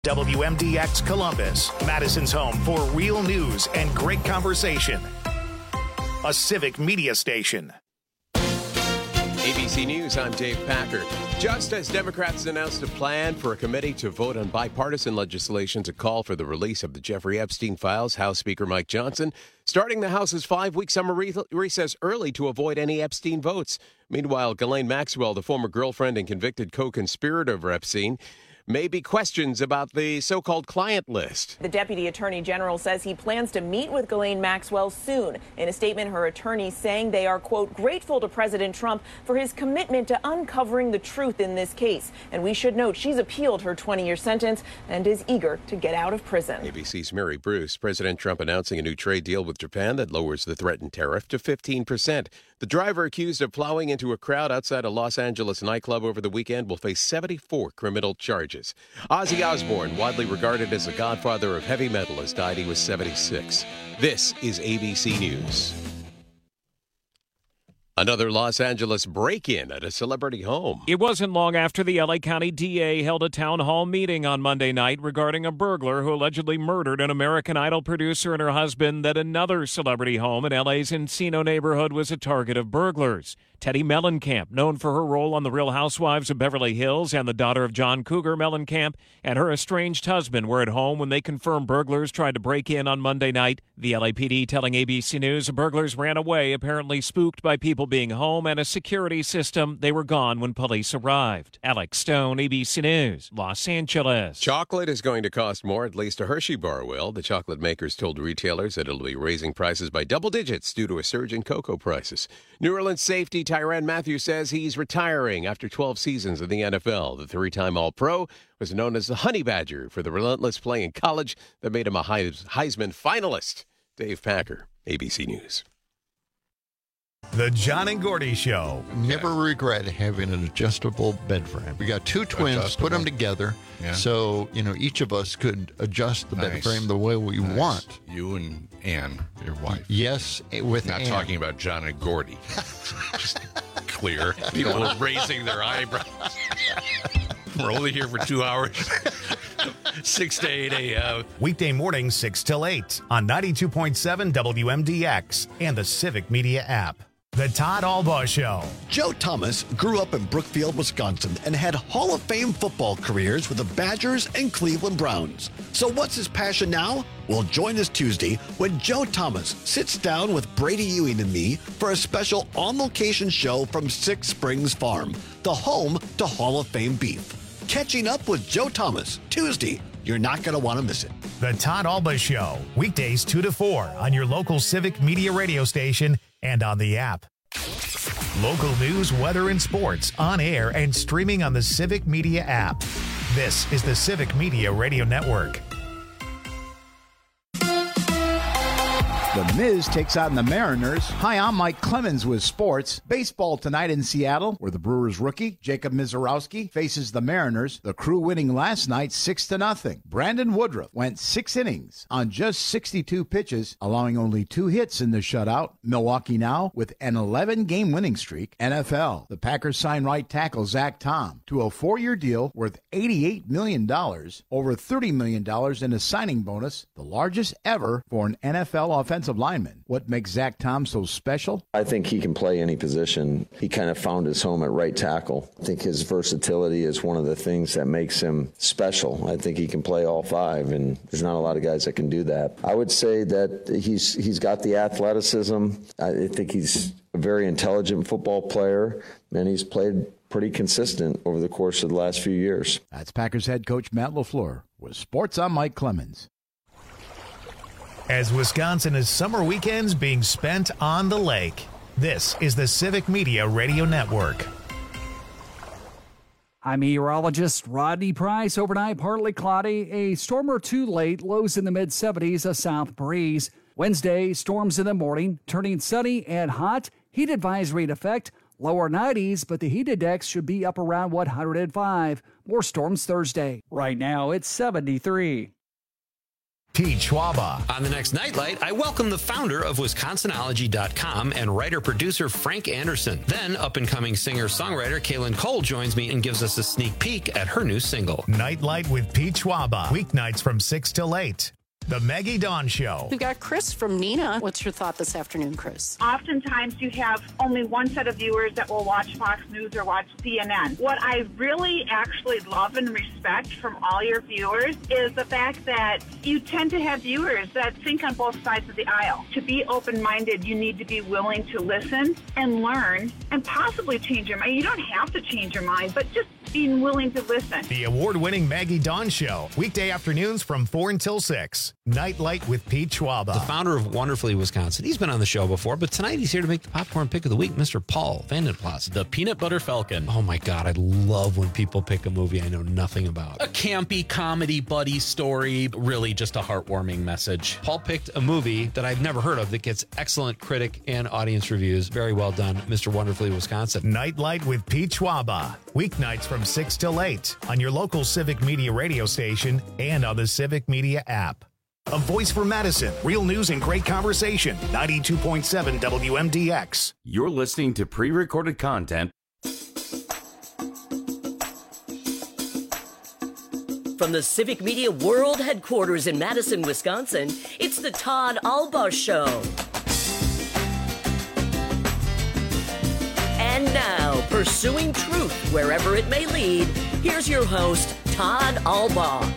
WMDX Columbus, Madison's home for real news and great conversation. A civic media station. ABC News, I'm Dave Packer. Just as Democrats announced a plan for a committee to vote on bipartisan legislation to call for the release of the Jeffrey Epstein files, House Speaker Mike Johnson starting the House's 5-week summer recess early to avoid any Epstein votes. Meanwhile, Ghislaine Maxwell, the former girlfriend and convicted co-conspirator of Epstein, may be questions about the so-called client list. The Deputy Attorney General says he plans to meet with Ghislaine Maxwell soon. In a statement, her attorney saying they are, quote, grateful to President Trump for his commitment to uncovering the truth in this case. And we should note she's appealed her 20-year sentence and is eager to get out of prison. ABC's Mary Bruce. President Trump announcing a new trade deal with Japan that lowers the threatened tariff to 15%. The driver accused of plowing into a crowd outside a Los Angeles nightclub over the weekend will face 74 criminal charges. Ozzy Osbourne, widely regarded as the godfather of heavy metal, has died. He was 76. This is ABC News. Another Los Angeles break-in at a celebrity home. It wasn't long after the L.A. County DA held a town hall meeting on Monday night regarding a burglar who allegedly murdered an American Idol producer and her husband that another celebrity home in L.A.'s Encino neighborhood was a target of burglars. Teddy Mellencamp, known for her role on The Real Housewives of Beverly Hills, and the daughter of John Cougar Mellencamp and her estranged husband were at home when they confirmed burglars tried to break in on Monday night. The LAPD telling ABC News the burglars ran away, apparently spooked by people being home and a security system. They were gone when police arrived. Alex Stone, ABC News, Los Angeles. Chocolate is going to cost more, at least a Hershey bar will. The chocolate makers told retailers that it'll be raising prices by double digits due to a surge in cocoa prices. New Orleans safety Tyrann Mathieu says he's retiring after 12 seasons in the NFL. The three-time All-Pro was known as the Honey Badger for the relentless play in college that made him a Heisman finalist. Dave Packer, ABC News. The John and Gordy Show. Never regret having an adjustable bed frame. We got two twins, put them together, so each of us could adjust the bed frame the way we want. You and Ann, your wife. Yes, with Not Ann. talking about John and Gordy. Just clear. People are raising their eyebrows. We're only here for 2 hours. 6 to 8 a.m. Weekday mornings 6 till 8 on 92.7 WMDX and the Civic Media app. The Todd Albaugh Show. Joe Thomas grew up in Brookfield, Wisconsin, and had Hall of Fame football careers with the Badgers and Cleveland Browns. So what's his passion now? Well, join us Tuesday when Joe Thomas sits down with Brady Ewing and me for a special on-location show from Six Springs Farm, the home to Hall of Fame beef. Catching up with Joe Thomas, Tuesday. You're not going to want to miss it. The Todd Albaugh Show, weekdays 2 to 4 on your local Civic Media radio station and on the app. Local news, weather, and sports on air and streaming on the Civic Media app. This is the Civic Media Radio Network. The Miz takes on the Mariners. Hi, I'm Mike Clemens with sports. Baseball tonight in Seattle, where the Brewers rookie, Jacob Misiorowski, faces the Mariners. The Crew winning last night 6-0. Brandon Woodruff went 6 innings on just 62 pitches, allowing only 2 hits in the shutout. Milwaukee now with an 11-game winning streak. NFL, the Packers sign right tackle Zach Tom to a 4-year deal worth $88 million, over $30 million in a signing bonus, the largest ever for an NFL offensive lineman. What makes Zach Tom so special? I think he can play any position. He kind of found his home at right tackle. I think his versatility is one of the things that makes him special. I think he can play all 5, and there's not a lot of guys that can do that. I would say that he's got the athleticism. I think he's a very intelligent football player, and he's played pretty consistent over the course of the last few years. That's Packers head coach Matt LaFleur. With sports, I'm Mike Clemens. As Wisconsin is summer weekends being spent on the lake, this is the Civic Media Radio Network. I'm meteorologist Rodney Price. Overnight, partly cloudy, a storm or two late, lows in the mid-70s, a south breeze. Wednesday, storms in the morning, turning sunny and hot. Heat advisory in effect, lower 90s, but the heat index should be up around 105. More storms Thursday. Right now, it's 73. Pete Schwaba. On the next Nightlight, I welcome the founder of WisconsinOlogy.com and writer-producer Frank Anderson. Then, up-and-coming singer-songwriter Kaylin Cole joins me and gives us a sneak peek at her new single. Nightlight with Pete Schwaba. Weeknights from 6 till 8. The Maggie Dawn Show. We've got Chris from Nina. What's your thought this afternoon, Chris? Oftentimes you have only one set of viewers that will watch Fox News or watch CNN. What I really actually love and respect from all your viewers is the fact that you tend to have viewers that think on both sides of the aisle. To be open-minded, you need to be willing to listen and learn and possibly change your mind. You don't have to change your mind, but just being willing to listen. The award-winning Maggie Dawn Show. Weekday afternoons from 4 until 6. Nightlight with Pete Schwaba. The founder of Wonderfully Wisconsin. He's been on the show before, but tonight he's here to make the popcorn pick of the week, Mr. Paul Vandenplas. The Peanut Butter Falcon. Oh my God, I love when people pick a movie I know nothing about. A campy comedy buddy story, really just a heartwarming message. Paul picked a movie that I've never heard of that gets excellent critic and audience reviews. Very well done, Mr. Wonderfully Wisconsin. Nightlight with Pete Schwaba. Weeknights from 6 till 8 on your local Civic Media radio station and on the Civic Media app. A voice for Madison. Real news and great conversation. 92.7 WMDX. You're listening to pre-recorded content. From the Civic Media World Headquarters in Madison, Wisconsin, it's the Todd Alba Show. And now, pursuing truth wherever it may lead, here's your host, Todd Alba.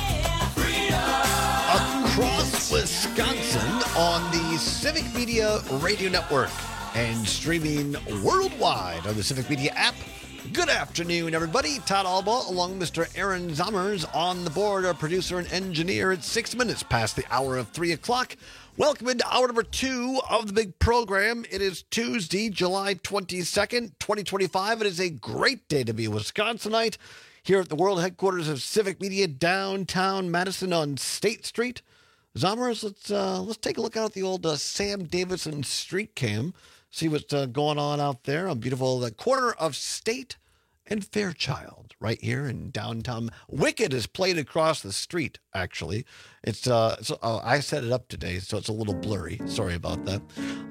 Across Wisconsin on the Civic Media Radio Network and streaming worldwide on the Civic Media app. Good afternoon, everybody. Todd Alba along with Mr. Aaron Zommers on the board, our producer and engineer. It's 6 minutes past the hour of 3 o'clock. Welcome into hour number 2 of the big program. It is Tuesday, July 22nd, 2025. It is a great day to be a Wisconsinite here at the world headquarters of Civic Media, downtown Madison on State Street. Zommers, let's take a look out at the old Sam Davidson street cam, see what's going on out there on beautiful the corner of State and Fairchild, right here in downtown. Wicked is played across the street. Actually, it's I set it up today, so it's a little blurry. Sorry about that.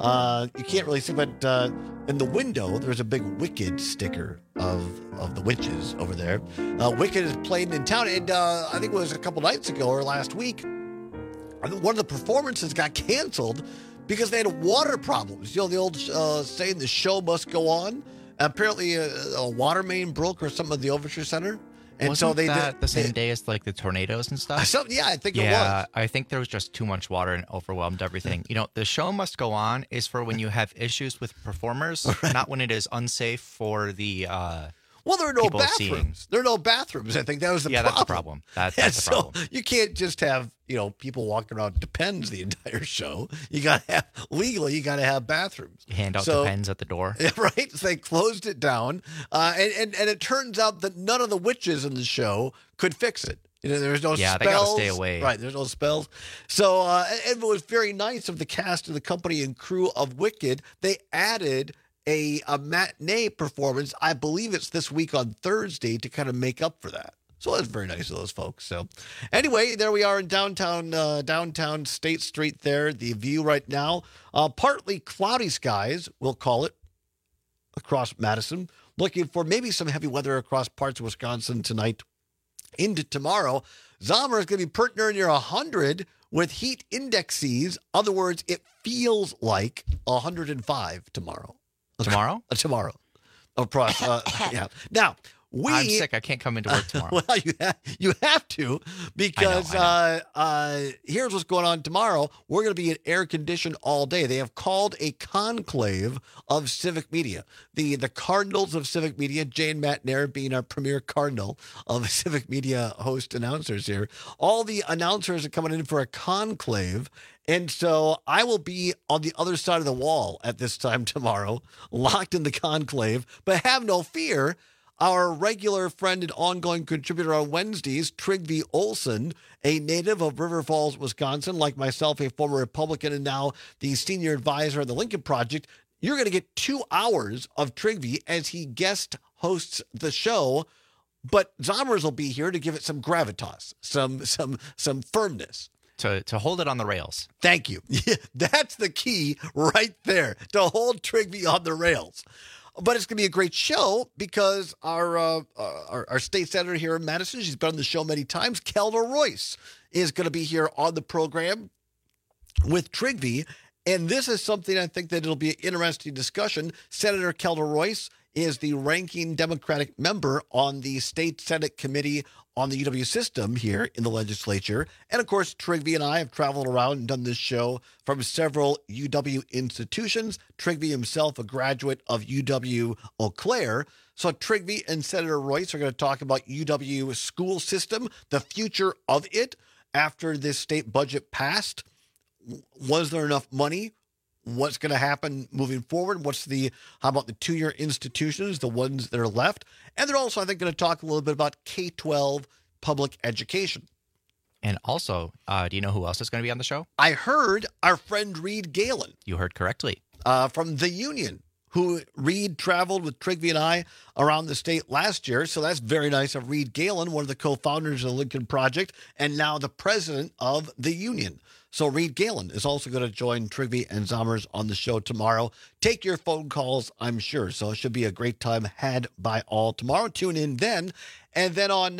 You can't really see, but in the window there's a big Wicked sticker of the witches over there. Wicked is played in town, and I think it was a couple nights ago or last week. One of the performances got canceled because they had water problems. You know, the old saying, the show must go on. Apparently, a water main broke or something at the Overture Center. And Wasn't so they that did the same day as like the tornadoes and stuff? Yeah, I think it was. Yeah, I think there was just too much water and overwhelmed everything. You know, the show must go on is for when you have issues with performers, not when it is unsafe for the well, there are no bathrooms. Seeing. There are no bathrooms. I think that was the problem. Yeah, that's the problem. That's the problem. You can't just have, people walking around Depends the entire show. You got to have, legally, you got to have bathrooms. You hand out Depends at the door. Right? So they closed it down. And it turns out that none of the witches in the show could fix it. There's no spells. Yeah, they got to stay away. Right, there's no spells. So it was very nice of the cast of the company and crew of Wicked. They added a matinee performance. I believe it's this week on Thursday to kind of make up for that. So that's very nice of those folks. So anyway, there we are in downtown State Street there. The view right now, partly cloudy skies, we'll call it, across Madison. Looking for maybe some heavy weather across parts of Wisconsin tonight into tomorrow. Zomer is going to be pretty near 100 with heat indexes. In other words, it feels like 105 tomorrow. Tomorrow. Across, yeah. Now, I'm sick. I can't come into work tomorrow. Well, you have to, because I know. Here's what's going on tomorrow. We're going to be in air conditioned all day. They have called a conclave of Civic Media. The Cardinals of Civic Media, Jay and Matt Nair being our premier Cardinal of Civic Media host announcers here. All the announcers are coming in for a conclave. And so I will be on the other side of the wall at this time tomorrow, locked in the conclave. But have no fear. Our regular friend and ongoing contributor on Wednesdays, Trygve Olsen, a native of River Falls, Wisconsin, like myself, a former Republican and now the senior advisor of the Lincoln Project, you're going to get 2 hours of Trygve as he guest hosts the show. But Zommers will be here to give it some gravitas, some firmness. to hold it on the rails. Thank you. Yeah, that's the key right there, to hold Trigby on the rails. But it's going to be a great show because our state senator here in Madison, she's been on the show many times, Kelda Royce, is going to be here on the program with Trigby. And this is something I think that it'll be an interesting discussion. Senator Kelda Royce is the ranking Democratic member on the State Senate Committee on the UW system here in the legislature. And, of course, Trigby and I have traveled around and done this show from several UW institutions. Trigby himself, a graduate of UW Eau Claire. So Trigby and Senator Royce are going to talk about UW school system, the future of it after this state budget passed. Was there enough money? What's going to happen moving forward? How about the two-year institutions, the ones that are left? And they're also, I think, going to talk a little bit about K-12 public education. And also, do you know who else is going to be on the show? I heard our friend Reed Galen. You heard correctly. From the Union, who Reed traveled with Trigby and I around the state last year. So that's very nice of Reed Galen, one of the co-founders of the Lincoln Project, and now the president of the Union. So Reed Galen is also going to join Trigby and Zommers on the show tomorrow. Take your phone calls, I'm sure. So it should be a great time had by all tomorrow. Tune in then. And then on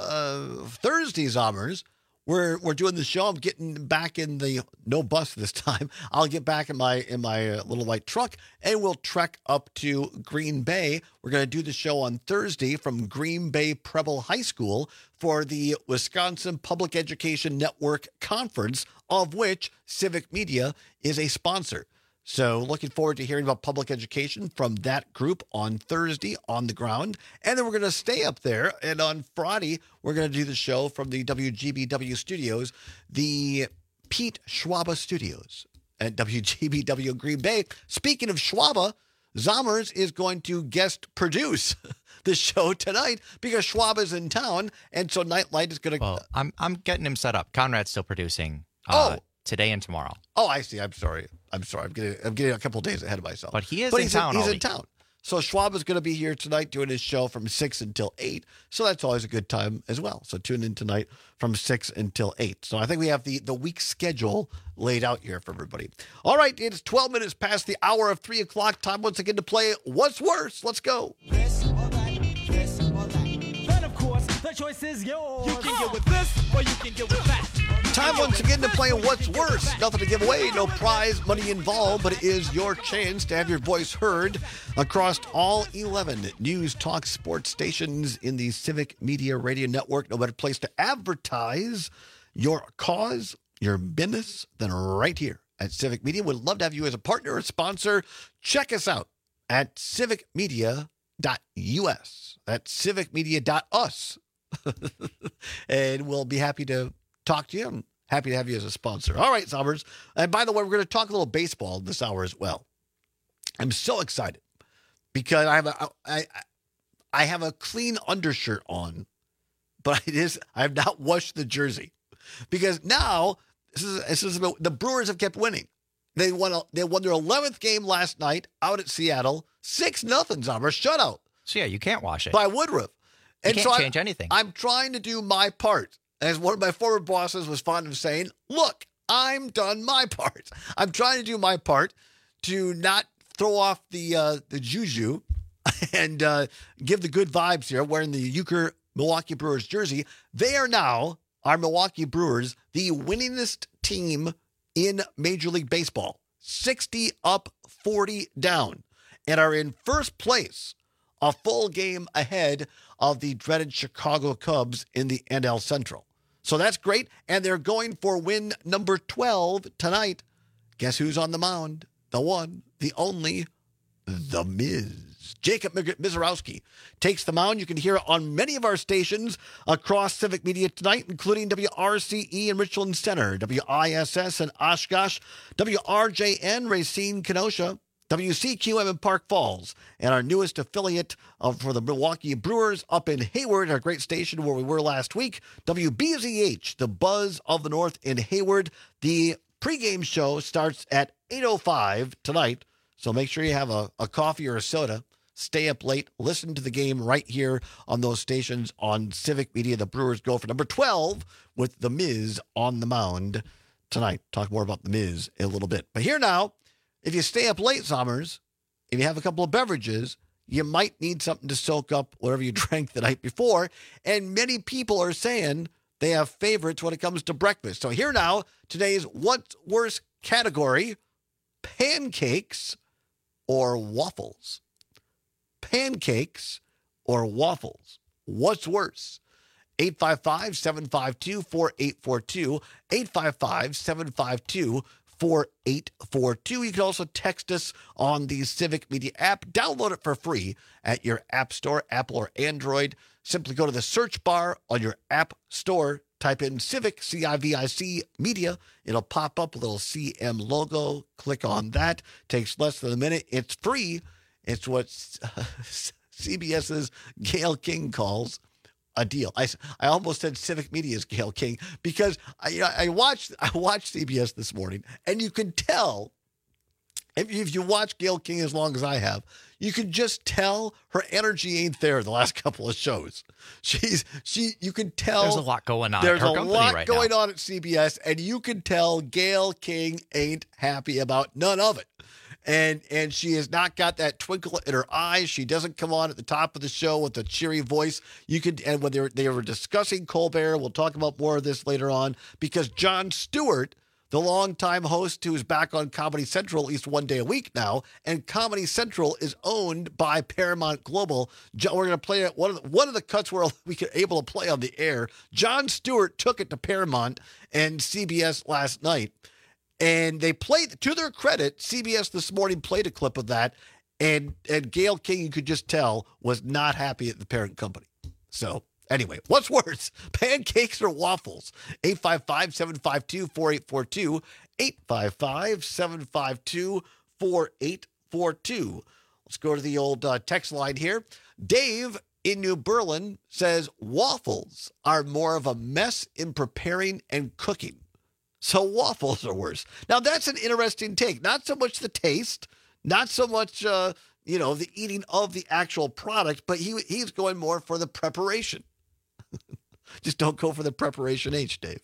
Thursday, Zommers, we're doing the show. I'm getting back in the no bus this time. I'll get back in my little white truck, and we'll trek up to Green Bay. We're going to do the show on Thursday from Green Bay Preble High School for the Wisconsin Public Education Network Conference, of which Civic Media is a sponsor. So looking forward to hearing about public education from that group on Thursday on the ground. And then we're going to stay up there. And on Friday, we're going to do the show from the WGBW studios, the Pete Schwaba studios at WGBW Green Bay. Speaking of Schwaba, Zommers is going to guest produce the show tonight because Schwaba's in town. And so Nightlight is going to... Well, I'm getting him set up. Conrad's still producing. Today and tomorrow. Oh, I see. I'm sorry. I'm getting a couple of days ahead of myself. But he is in town. He's in town. So Schwab is going to be here tonight doing his show from 6 until 8. So that's always a good time as well. So tune in tonight from 6 until 8. So I think we have the week schedule laid out here for everybody. All right. It's 12 minutes past the hour of 3 o'clock. Time once again to play What's Worse. Let's go. This or that, this or that. But of course, the choice is yours. You can get with this or you can get with that. Time once again to play What's Worse. Nothing to give away, no prize money involved, but it is your chance to have your voice heard across all 11 news, talk, sports stations in the Civic Media Radio Network. No better place to advertise your cause, your business, than right here at Civic Media. We'd love to have you as a partner or sponsor. Check us out at civicmedia.us. That's civicmedia.us. And we'll be happy to talk to you. I'm happy to have you as a sponsor. All right, Zommers. And by the way, we're going to talk a little baseball this hour as well. I'm so excited because I have a clean undershirt on, but I have not washed the jersey because now this is about, the Brewers have kept winning. They won their 11th game last night out at Seattle, 6-0, Zommers, shutout. So yeah, you can't wash it by Woodruff. And you can't change anything. I'm trying to do my part. As one of my former bosses was fond of saying, look, I'm done my part. I'm trying to do my part to not throw off the juju and give the good vibes here wearing the Euchre Milwaukee Brewers jersey. They are now, our Milwaukee Brewers, the winningest team in Major League Baseball. 60 up, 40 down, and are in first place, a full game ahead of the dreaded Chicago Cubs in the NL Central. So that's great, and they're going for win number 12 tonight. Guess who's on the mound? The one, the only, The Miz. Jacob Mizorowski takes the mound. You can hear it on many of our stations across Civic Media tonight, including WRCE in Richland Center, WISS in Oshkosh, WRJN Racine Kenosha, WCQM in Park Falls, and our newest affiliate for the Milwaukee Brewers up in Hayward, our great station where we were last week, WBZH, the Buzz of the North in Hayward. The pregame show starts at 8:05 tonight, so make sure you have a coffee or a soda, stay up late, listen to the game right here on those stations on Civic Media. The Brewers go for number 12 with The Miz on the mound tonight. Talk more about The Miz in a little bit. But here now, if you stay up late, Sommers, if you have a couple of beverages, you might need something to soak up whatever you drank the night before. And many people are saying they have favorites when it comes to breakfast. So here now, today's What's Worse category, pancakes or waffles. Pancakes or waffles. What's worse? 855-752-4842. 855-752-4842. You can also text us on the Civic Media app. Download it for free at your app store, Apple or Android. Simply go to the search bar on your app store. Type in Civic, C-I-V-I-C, Media. It'll pop up a little CM logo. Click on that. Takes less than a minute. It's free. It's what CBS's Gayle King calls a deal. I almost said Civic Media's Gayle King because I watched CBS this morning, and you can tell, if you watch Gayle King as long as I have, you can just tell her energy ain't there the last couple of shows. You can tell there's a lot going on. There's a lot going on at CBS, and you can tell Gayle King ain't happy about none of it. And she has not got that twinkle in her eyes. She doesn't come on at the top of the show with a cheery voice. And when they were discussing Colbert, we'll talk about more of this later on, because Jon Stewart, the longtime host who is back on Comedy Central at least one day a week now, and Comedy Central is owned by Paramount Global. We're going to play it. One of the cuts where we were able to play on the air. Jon Stewart took it to Paramount and CBS last night, and they played, to their credit, CBS this morning played a clip of that, and Gayle King, you could just tell, was not happy at the parent company. So anyway, what's worse, pancakes or waffles? 855-752-4842. 855-752-4842. Let's go to the old text line here. Dave in New Berlin says waffles are more of a mess in preparing and cooking. So waffles are worse. Now, that's an interesting take. Not so much the taste, not so much, the eating of the actual product, but he's going more for the preparation. Just don't go for the preparation H, Dave.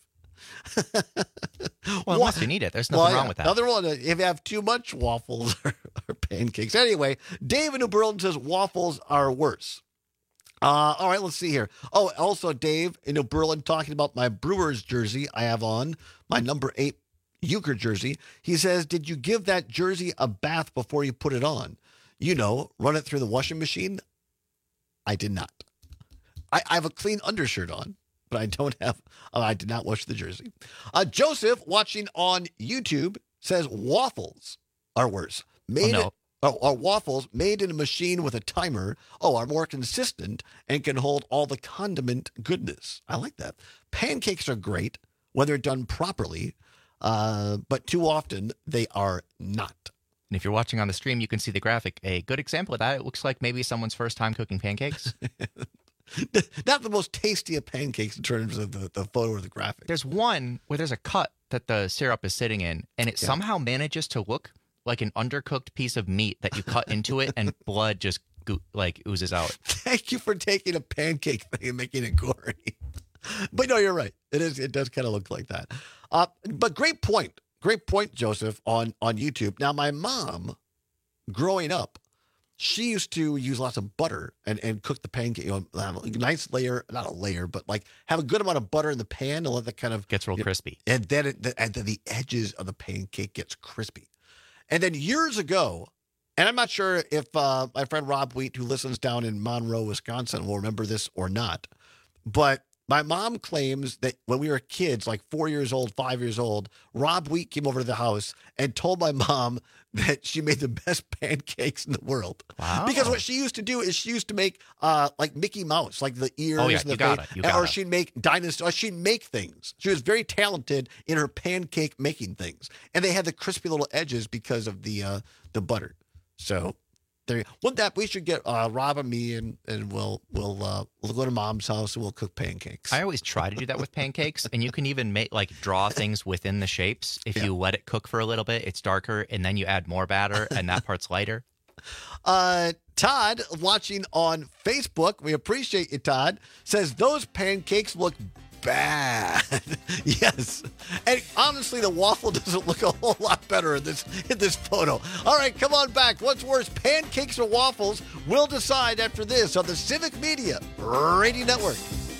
Well, unless you need it. There's nothing wrong with that. Another one, if you have too much waffles or pancakes. Anyway, Dave in New Berlin says waffles are worse. All right, let's see here. Oh, also Dave in New Berlin talking about my Brewers jersey I have on, my number 8 Euchre jersey. He says, did you give that jersey a bath before you put it on? Run it through the washing machine? I did not. I have a clean undershirt on, but I did not wash the jersey. Joseph, watching on YouTube, says waffles are worse. Waffles made in a machine with a timer, are more consistent and can hold all the condiment goodness. I like that. Pancakes are great when they're done properly, but too often they are not. And if you're watching on the stream, you can see the graphic. A good example of that, it looks like maybe someone's first time cooking pancakes. Not the most tasty of pancakes in terms of the photo or the graphic. There's one where there's a cut that the syrup is sitting in, and it somehow manages to look like an undercooked piece of meat that you cut into it, and blood just oozes out. Thank you for taking a pancake thing and making it gory. But no, you're right. It does kind of look like that. But great point. Great point, Joseph, on YouTube. Now, my mom, growing up, she used to use lots of butter and cook the pancake, a nice layer, not a layer, but have a good amount of butter in the pan and let that kind of gets real crispy. And then the edges of the pancake gets crispy. And then years ago, and I'm not sure if my friend Rob Wheat, who listens down in Monroe, Wisconsin, will remember this or not, but my mom claims that when we were kids, 4 years old, 5 years old, Rob Wheat came over to the house and told my mom that she made the best pancakes in the world. Wow. Because what she used to do is she used to make Mickey Mouse, the ears and the face. Or she'd make dinosaurs. She'd make things. She was very talented in her pancake making things. And they had the crispy little edges because of the butter. So we should get Rob and me and we'll go to Mom's house and we'll cook pancakes. I always try to do that with pancakes, and you can even make draw things within the shapes. If you let it cook for a little bit, it's darker, and then you add more batter, and that part's lighter. Todd, watching on Facebook, we appreciate you, Todd, says those pancakes look bad. Yes. And honestly, the waffle doesn't look a whole lot better in this photo. All right, come on back. What's worse, pancakes or waffles? We'll decide after this on the Civic Media Radio Network.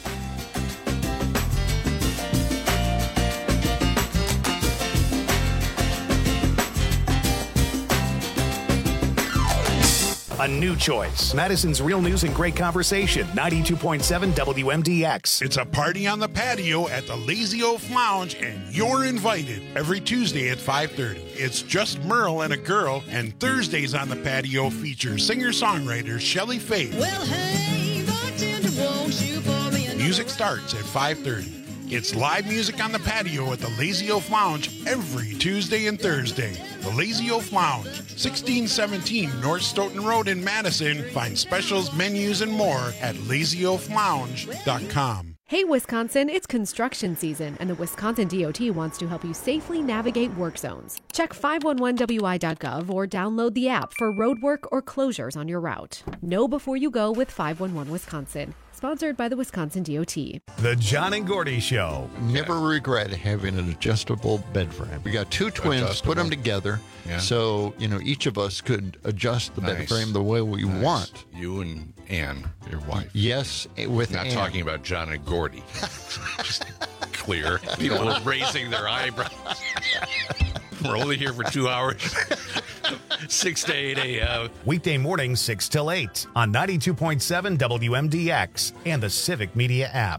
A new choice. Madison's Real News and Great Conversation. 92.7 WMDX. It's a party on the patio at the Lazy Oaf Lounge, and you're invited. Every Tuesday at 5:30. It's just Merle and a girl, and Thursdays on the patio feature singer-songwriter Shelley Faith. Well, hey, bartender, won't you pour me another? Music starts at 5:30. It's live music on the patio at the Lazy Oaf Lounge every Tuesday and Thursday. The Lazy Oaf Lounge, 1617 North Stoughton Road in Madison. Find specials, menus, and more at lazyoaflounge.com. Hey, Wisconsin, it's construction season, and the Wisconsin DOT wants to help you safely navigate work zones. Check 511wi.gov or download the app for road work or closures on your route. Know before you go with 511 Wisconsin. Sponsored by the Wisconsin DOT. The John and Gordy Show. Never regret having an adjustable bed frame. We got two twins, put them together, so each of us could adjust the bed frame the way we want. You and Ann, your wife. Yes, with not Ann. talking about John and Gordy. Just clear. People raising their eyebrows. We're only here for 2 hours. 6 to 8 a.m. Weekday mornings 6 till 8 on 92.7 WMDX and the Civic Media app.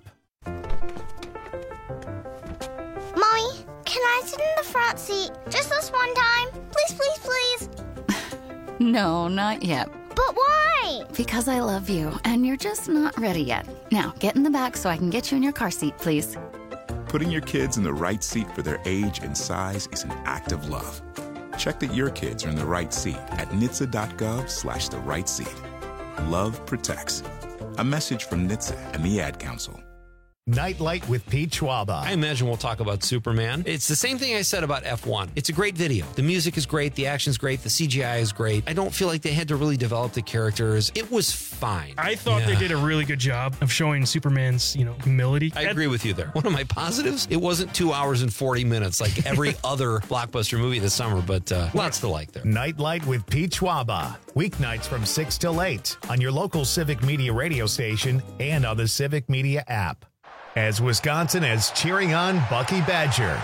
Mommy, can I sit in the front seat just this one time? Please, please, please. No, not yet. But why? Because I love you, and you're just not ready yet. Now, get in the back so I can get you in your car seat, please. Putting your kids in the right seat for their age and size is an act of love. Check that your kids are in the right seat at NHTSA.gov/the right seat. Love protects. A message from NHTSA and the Ad Council. Nightlight with Pete Schwaba. I imagine we'll talk about Superman. It's the same thing I said about F1. It's a great video. The music is great. The action's great. The CGI is great. I don't feel like they had to really develop the characters. It was fine. I thought they did a really good job of showing Superman's, humility. I agree with you there. One of my positives, it wasn't 2 hours and 40 minutes like every other blockbuster movie this summer, but lots to like there. Nightlight with Pete Schwaba. Weeknights from 6 till 8 on your local Civic Media radio station and on the Civic Media app. As Wisconsin is cheering on Bucky Badger.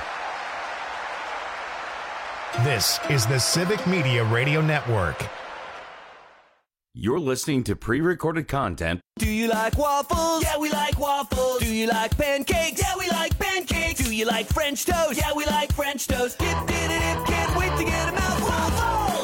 This is the Civic Media Radio Network. You're listening to pre-recorded content. Do you like waffles? Yeah, we like waffles. Do you like pancakes? Yeah, we like pancakes. Do you like French toast? Yeah, we like French toast. Dip, dip, dip, can't wait to get them out. Waffles!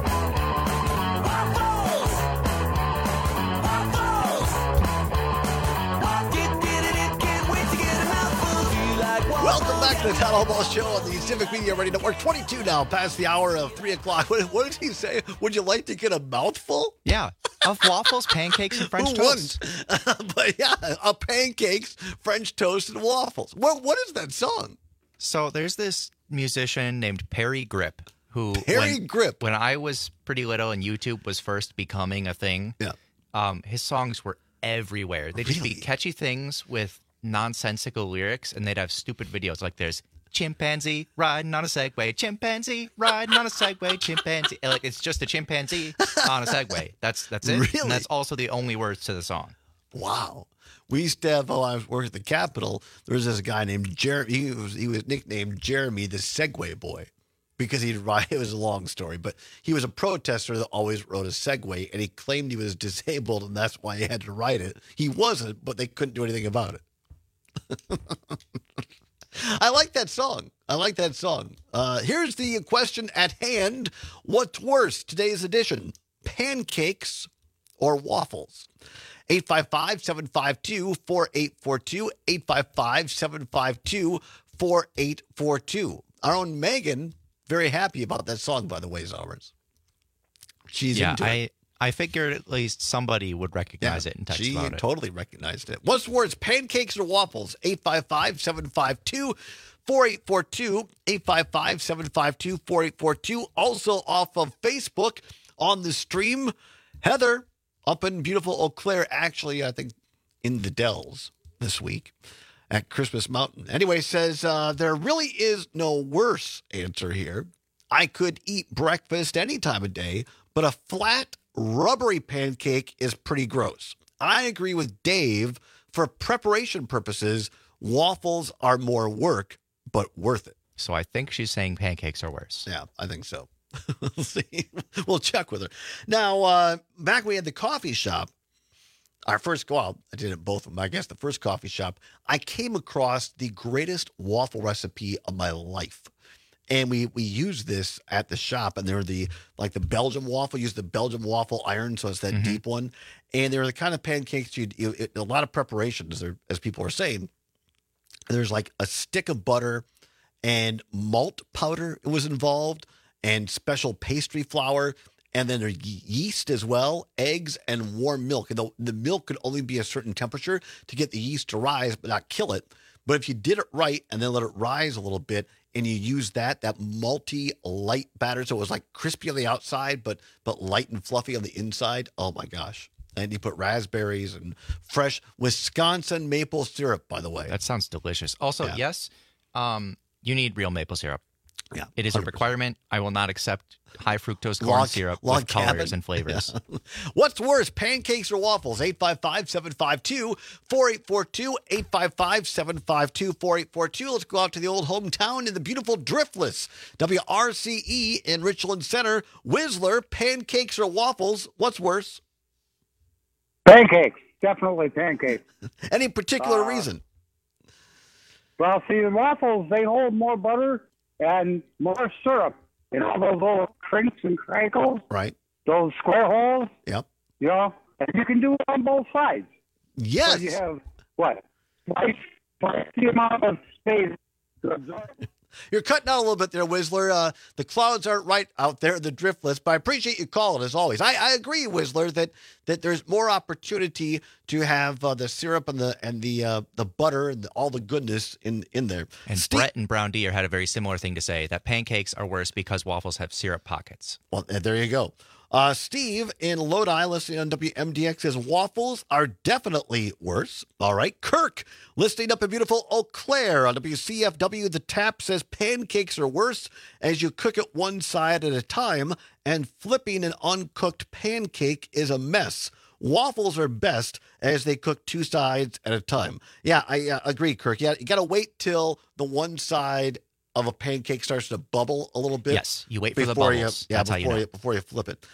Welcome back to the Town Hall Ball Show on the Civic Media Radio Network. 22 now, past the hour of 3 o'clock. What did he say? Would you like to get a mouthful? Yeah, of waffles, pancakes, and French toast. But yeah, pancakes, French toast, and waffles. Well, what is that song? So there's this musician named Perry Grip who when I was pretty little and YouTube was first becoming a thing, his songs were everywhere. They'd just be catchy things with nonsensical lyrics, and they'd have stupid videos like there's chimpanzee riding on a Segway, chimpanzee riding on a Segway, chimpanzee. Like it's just a chimpanzee on a Segway. That's it. Really? And that's also the only words to the song. Wow. We used to have, while I was working at the Capitol, there was this guy named Jeremy. He was nicknamed Jeremy the Segway Boy because he'd ride. It was a long story, but he was a protester that always rode a Segway, and he claimed he was disabled, and that's why he had to ride it. He wasn't, but they couldn't do anything about it. I like that song. Here's the question at hand. What's worse, today's edition? Pancakes or waffles? 855-752-4842. 855-752-4842. Our own Megan, very happy about that song, by the way, Zomers. She's into it. I figured at least somebody would recognize it and text about it. She totally recognized it. What's worse, pancakes or waffles? 855-752-4842. 855-752-4842. Also off of Facebook, on the stream. Heather up in beautiful Eau Claire, actually, I think in the Dells this week at Christmas Mountain. Anyway, says there really is no worse answer here. I could eat breakfast any time of day, but a flat, rubbery pancake is pretty gross. I agree with Dave. For preparation purposes, waffles are more work, but worth it. So I think she's saying pancakes are worse. Yeah, I think so. We'll see. We'll check with her. Now, back when we had the coffee shop, our first, well, I did it both of them. I guess the first coffee shop, I came across the greatest waffle recipe of my life. And we used this at the shop, and they're the Belgian waffle. Use the Belgian waffle iron, so it's that deep one. And they're the kind of pancakes a lot of preparations, as people are saying. There's like a stick of butter and malt powder was involved, and special pastry flour, and then there's yeast as well, eggs, and warm milk. And the milk could only be a certain temperature to get the yeast to rise, but not kill it. But if you did it right and then let it rise a little bit, and you use that malty, light batter, so it was like crispy on the outside, but light and fluffy on the inside. Oh, my gosh. And you put raspberries and fresh Wisconsin maple syrup, by the way. That sounds delicious. Also, yes, you need real maple syrup. Yeah, it is 100%. A requirement. I will not accept high fructose corn syrup with colors and flavors. Yeah. What's worse, pancakes or waffles? 855-752-4842, 855-752-4842. Let's go out to the old hometown in the beautiful Driftless, WRCE in Richland Center. Whistler, pancakes or waffles? What's worse? Pancakes. Definitely pancakes. Any particular reason? Well, see, the waffles, they hold more butter and more syrup. You know, those little crinks and crinkles. Right. Those square holes. Yep. You know, and you can do it on both sides. Yes. So you have, what, twice the amount of space to absorb. You're cutting out a little bit there, Whistler. The clouds aren't right out there in the Driftless, but I appreciate you calling, as always. I agree, Whistler, that there's more opportunity to have the syrup and the butter and all the goodness in there. And Steve, Brett and Brown Deer had a very similar thing to say, that pancakes are worse because waffles have syrup pockets. Well, there you go. Steve in Lodi, listening on WMDX, says waffles are definitely worse. All right. Kirk, listening up in beautiful Eau Claire on WCFW, The Tap, says pancakes are worse as you cook it one side at a time, and flipping an uncooked pancake is a mess. Waffles are best as they cook two sides at a time. Yeah, I agree, Kirk. Yeah, you got to wait till the one side of a pancake starts to bubble a little bit. Yes, you wait for the bubbles. Before you flip it.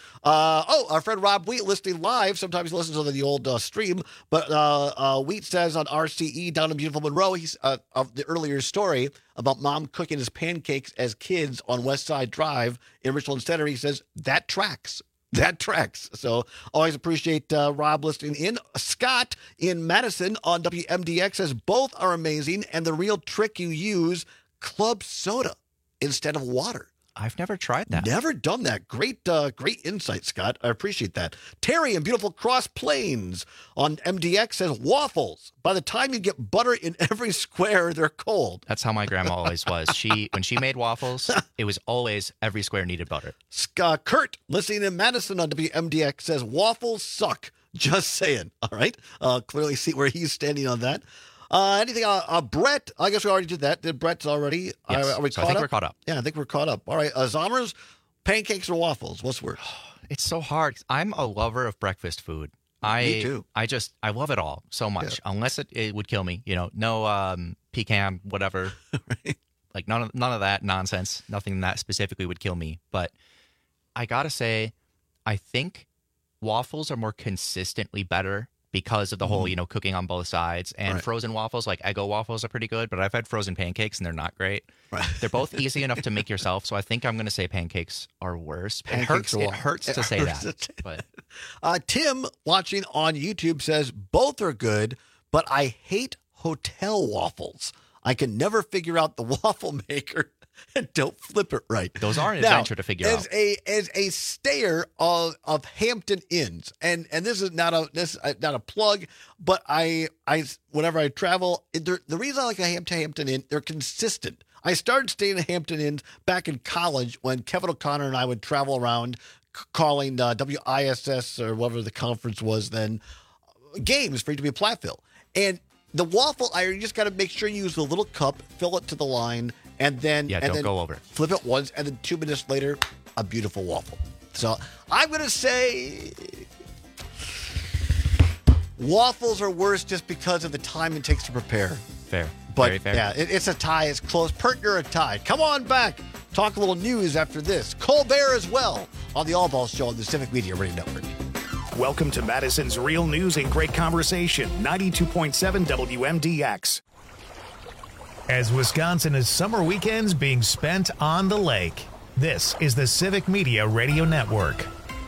Our friend Rob Wheat listening live. Sometimes he listens on the old stream, but Wheat says on RCE down in beautiful Monroe, he's of the earlier story about mom cooking his pancakes as kids on West Side Drive in Richland Center. He says that tracks. That tracks. So always appreciate Rob listening in. Scott in Madison on WMDX says both are amazing, and the real trick you use, club soda instead of water. I've never tried that. Never done that. Great insight, Scott. I appreciate that. Terry in beautiful Cross Plains on MDX says waffles. By the time you get butter in every square, they're cold. That's how my grandma always was. When she made waffles, it was always every square needed butter. Kurt, listening in Madison on WMDX, says waffles suck. Just saying. All right. Clearly see where he's standing on that. Anything? Brett, I guess we already did that. Did Brett's already? Yes. Are we so caught I think up? we're caught up. Yeah, I think we're caught up. All right. Zommers, pancakes or waffles? What's worse? It's so hard. I'm a lover of breakfast food. Me too. I love it all so much. Yeah. Unless it would kill me. You know, no pecan, whatever. Right. Like none of that nonsense. Nothing that specifically would kill me. But I gotta say, I think waffles are more consistently better because of the whole, cooking on both sides. And frozen waffles, like Eggo waffles, are pretty good. But I've had frozen pancakes, and they're not great. Right. They're both easy enough to make yourself. So I think I'm going to say pancakes are worse. It hurts to say that. But Tim, watching on YouTube, says both are good, but I hate hotel waffles. I can never figure out the waffle maker and don't flip it right. Those are an adventure to figure out. As a stayer of Hampton Inns, and this is not a plug, but I whenever I travel, the reason I like a Hampton Inn, they're consistent. I started staying at Hampton Inns back in college when Kevin O'Connor and I would travel around calling WISS or whatever the conference was then games for you to be Platteville. And the waffle iron, you just got to make sure you use a little cup, fill it to the line, and then don't go over. Flip it once, and then 2 minutes later, a beautiful waffle. So I'm going to say waffles are worse just because of the time it takes to prepare. Fair. But very fair. yeah, it's a tie. It's close. Partner a tie. Come on back. Talk a little news after this. Colbert as well on the All Ball Show on the Civic Media Radio Network. Welcome to Madison's Real News and Great Conversation, 92.7 WMDX. As Wisconsin is summer weekends being spent on the lake, this is the Civic Media Radio Network.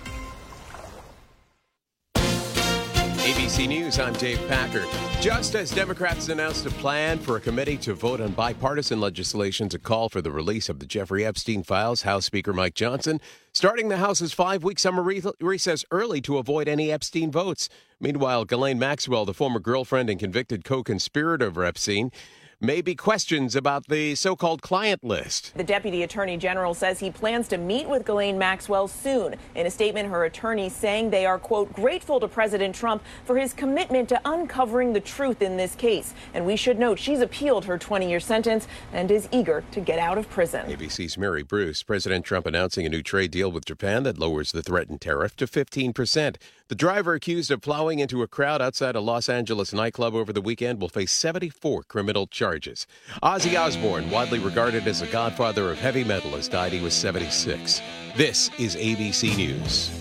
ABC News, I'm Dave Packard. Just as Democrats announced a plan for a committee to vote on bipartisan legislation to call for the release of the Jeffrey Epstein files, House Speaker Mike Johnson starting the House's 5-week summer recess early to avoid any Epstein votes. Meanwhile, Ghislaine Maxwell, the former girlfriend and convicted co-conspirator of Epstein, may be questions about the so-called client list. The Deputy Attorney General says he plans to meet with Ghislaine Maxwell soon. In a statement, her attorney saying they are, quote, grateful to President Trump for his commitment to uncovering the truth in this case. And we should note she's appealed her 20-year sentence and is eager to get out of prison. ABC's Mary Bruce. President Trump announcing a new trade deal with Japan that lowers the threatened tariff to 15%. The driver accused of plowing into a crowd outside a Los Angeles nightclub over the weekend will face 74 criminal charges. Ozzy Osbourne, widely regarded as the godfather of heavy metal, has died. He was 76. This is ABC News.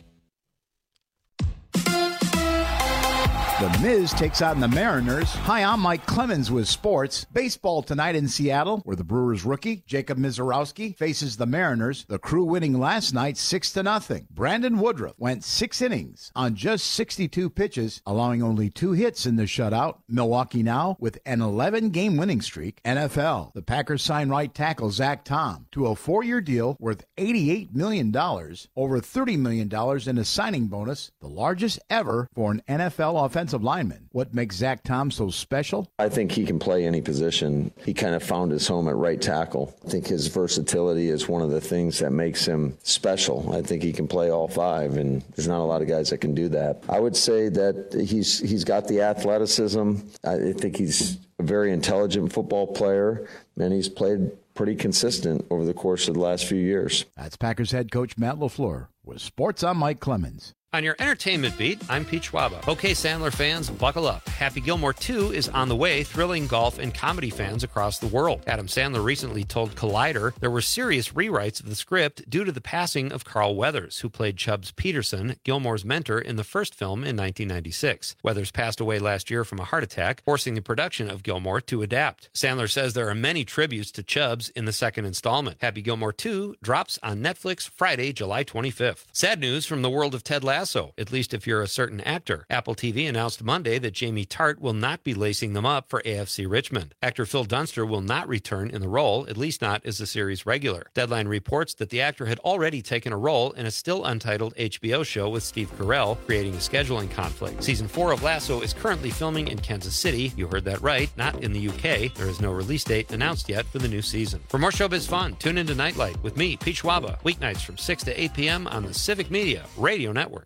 The Miz takes on the Mariners. Hi, I'm Mike Clemens with sports. Baseball tonight in Seattle, where the Brewers rookie, Jacob Misiorowski, faces the Mariners. The Crew winning last night 6-0. Brandon Woodruff went 6 innings on just 62 pitches, allowing only 2 hits in the shutout. Milwaukee now with an 11-game winning streak. NFL, the Packers sign right tackle Zach Tom to a 4-year deal worth $88 million, over $30 million in a signing bonus, the largest ever for an NFL offensive lineman. What makes Zach Tom so special? I think he can play any position. He kind of found his home at right tackle. I think his versatility is one of the things that makes him special. I think he can play all 5, and there's not a lot of guys that can do that. I would say that he's got the athleticism. I think he's a very intelligent football player, and he's played pretty consistent over the course of the last few years. That's Packers head coach Matt LaFleur. With sports, I'm Mike Clemens. On your entertainment beat, I'm Pete Schwaba. Okay, Sandler fans, buckle up. Happy Gilmore 2 is on the way, thrilling golf and comedy fans across the world. Adam Sandler recently told Collider there were serious rewrites of the script due to the passing of Carl Weathers, who played Chubbs Peterson, Gilmore's mentor in the first film in 1996. Weathers passed away last year from a heart attack, forcing the production of Gilmore to adapt. Sandler says there are many tributes to Chubbs in the second installment. Happy Gilmore 2 drops on Netflix Friday, July 25th. Sad news from the world of Ted Lasso. At least if you're a certain actor. Apple TV announced Monday that Jamie Tart will not be lacing them up for AFC Richmond. Actor Phil Dunster will not return in the role, at least not as the series regular. Deadline reports that the actor had already taken a role in a still untitled HBO show with Steve Carell, creating a scheduling conflict. Season 4 of Lasso is currently filming in Kansas City. You heard that right, not in the UK. There is no release date announced yet for the new season. For more showbiz fun, tune into Nightlight with me, Pete Schwaba, weeknights from 6 to 8 p.m. on the Civic Media Radio Network.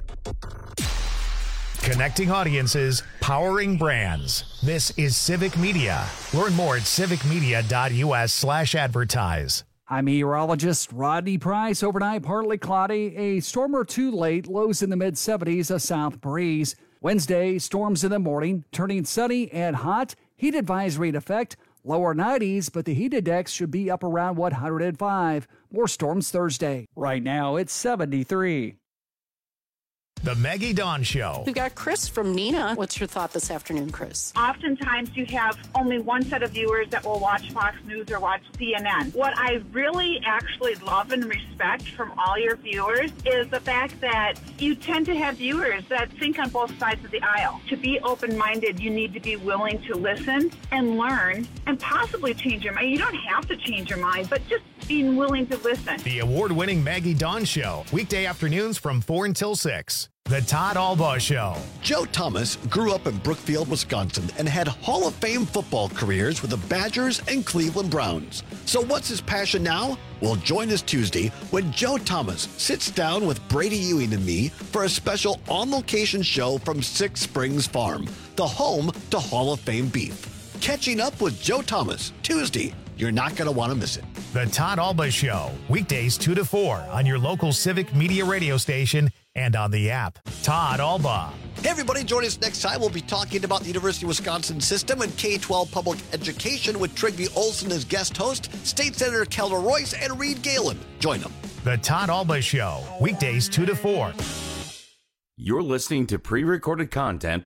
Connecting audiences, powering brands. This is Civic Media. Learn more at civicmedia.us/advertise. I'm meteorologist Rodney Price. Overnight, partly cloudy, a storm or two late, lows in the mid-70s, a south breeze. Wednesday, storms in the morning, turning sunny and hot. Heat advisory in effect, lower 90s, but the heat index should be up around 105. More storms Thursday. Right now, it's 73. The Maggie Dawn Show. We've got Chris from Nina. What's your thought this afternoon, Chris? Oftentimes you have only one set of viewers that will watch Fox News or watch CNN. What I really actually love and respect from all your viewers is the fact that you tend to have viewers that think on both sides of the aisle. To be open-minded, you need to be willing to listen and learn and possibly change your mind. You don't have to change your mind, but just being willing to listen. The award-winning Maggie Dawn Show. Weekday afternoons from 4 until 6. The Todd Albaugh Show. Joe Thomas grew up in Brookfield, Wisconsin, and had Hall of Fame football careers with the Badgers and Cleveland Browns. So what's his passion now? Well, join us Tuesday when Joe Thomas sits down with Brady Ewing and me for a special on-location show from Six Springs Farm, the home to Hall of Fame beef. Catching up with Joe Thomas, Tuesday. You're not going to want to miss it. The Todd Albaugh Show, weekdays 2 to 4 on your local Civic Media radio station and on the app. Todd Albaugh. Hey, everybody, join us next time. We'll be talking about the University of Wisconsin system and K-12 public education with Trygve Olsen as guest host, State Senator Kelda Royce, and Reed Galen. Join them. The Todd Albaugh Show, weekdays 2 to 4. You're listening to pre-recorded content.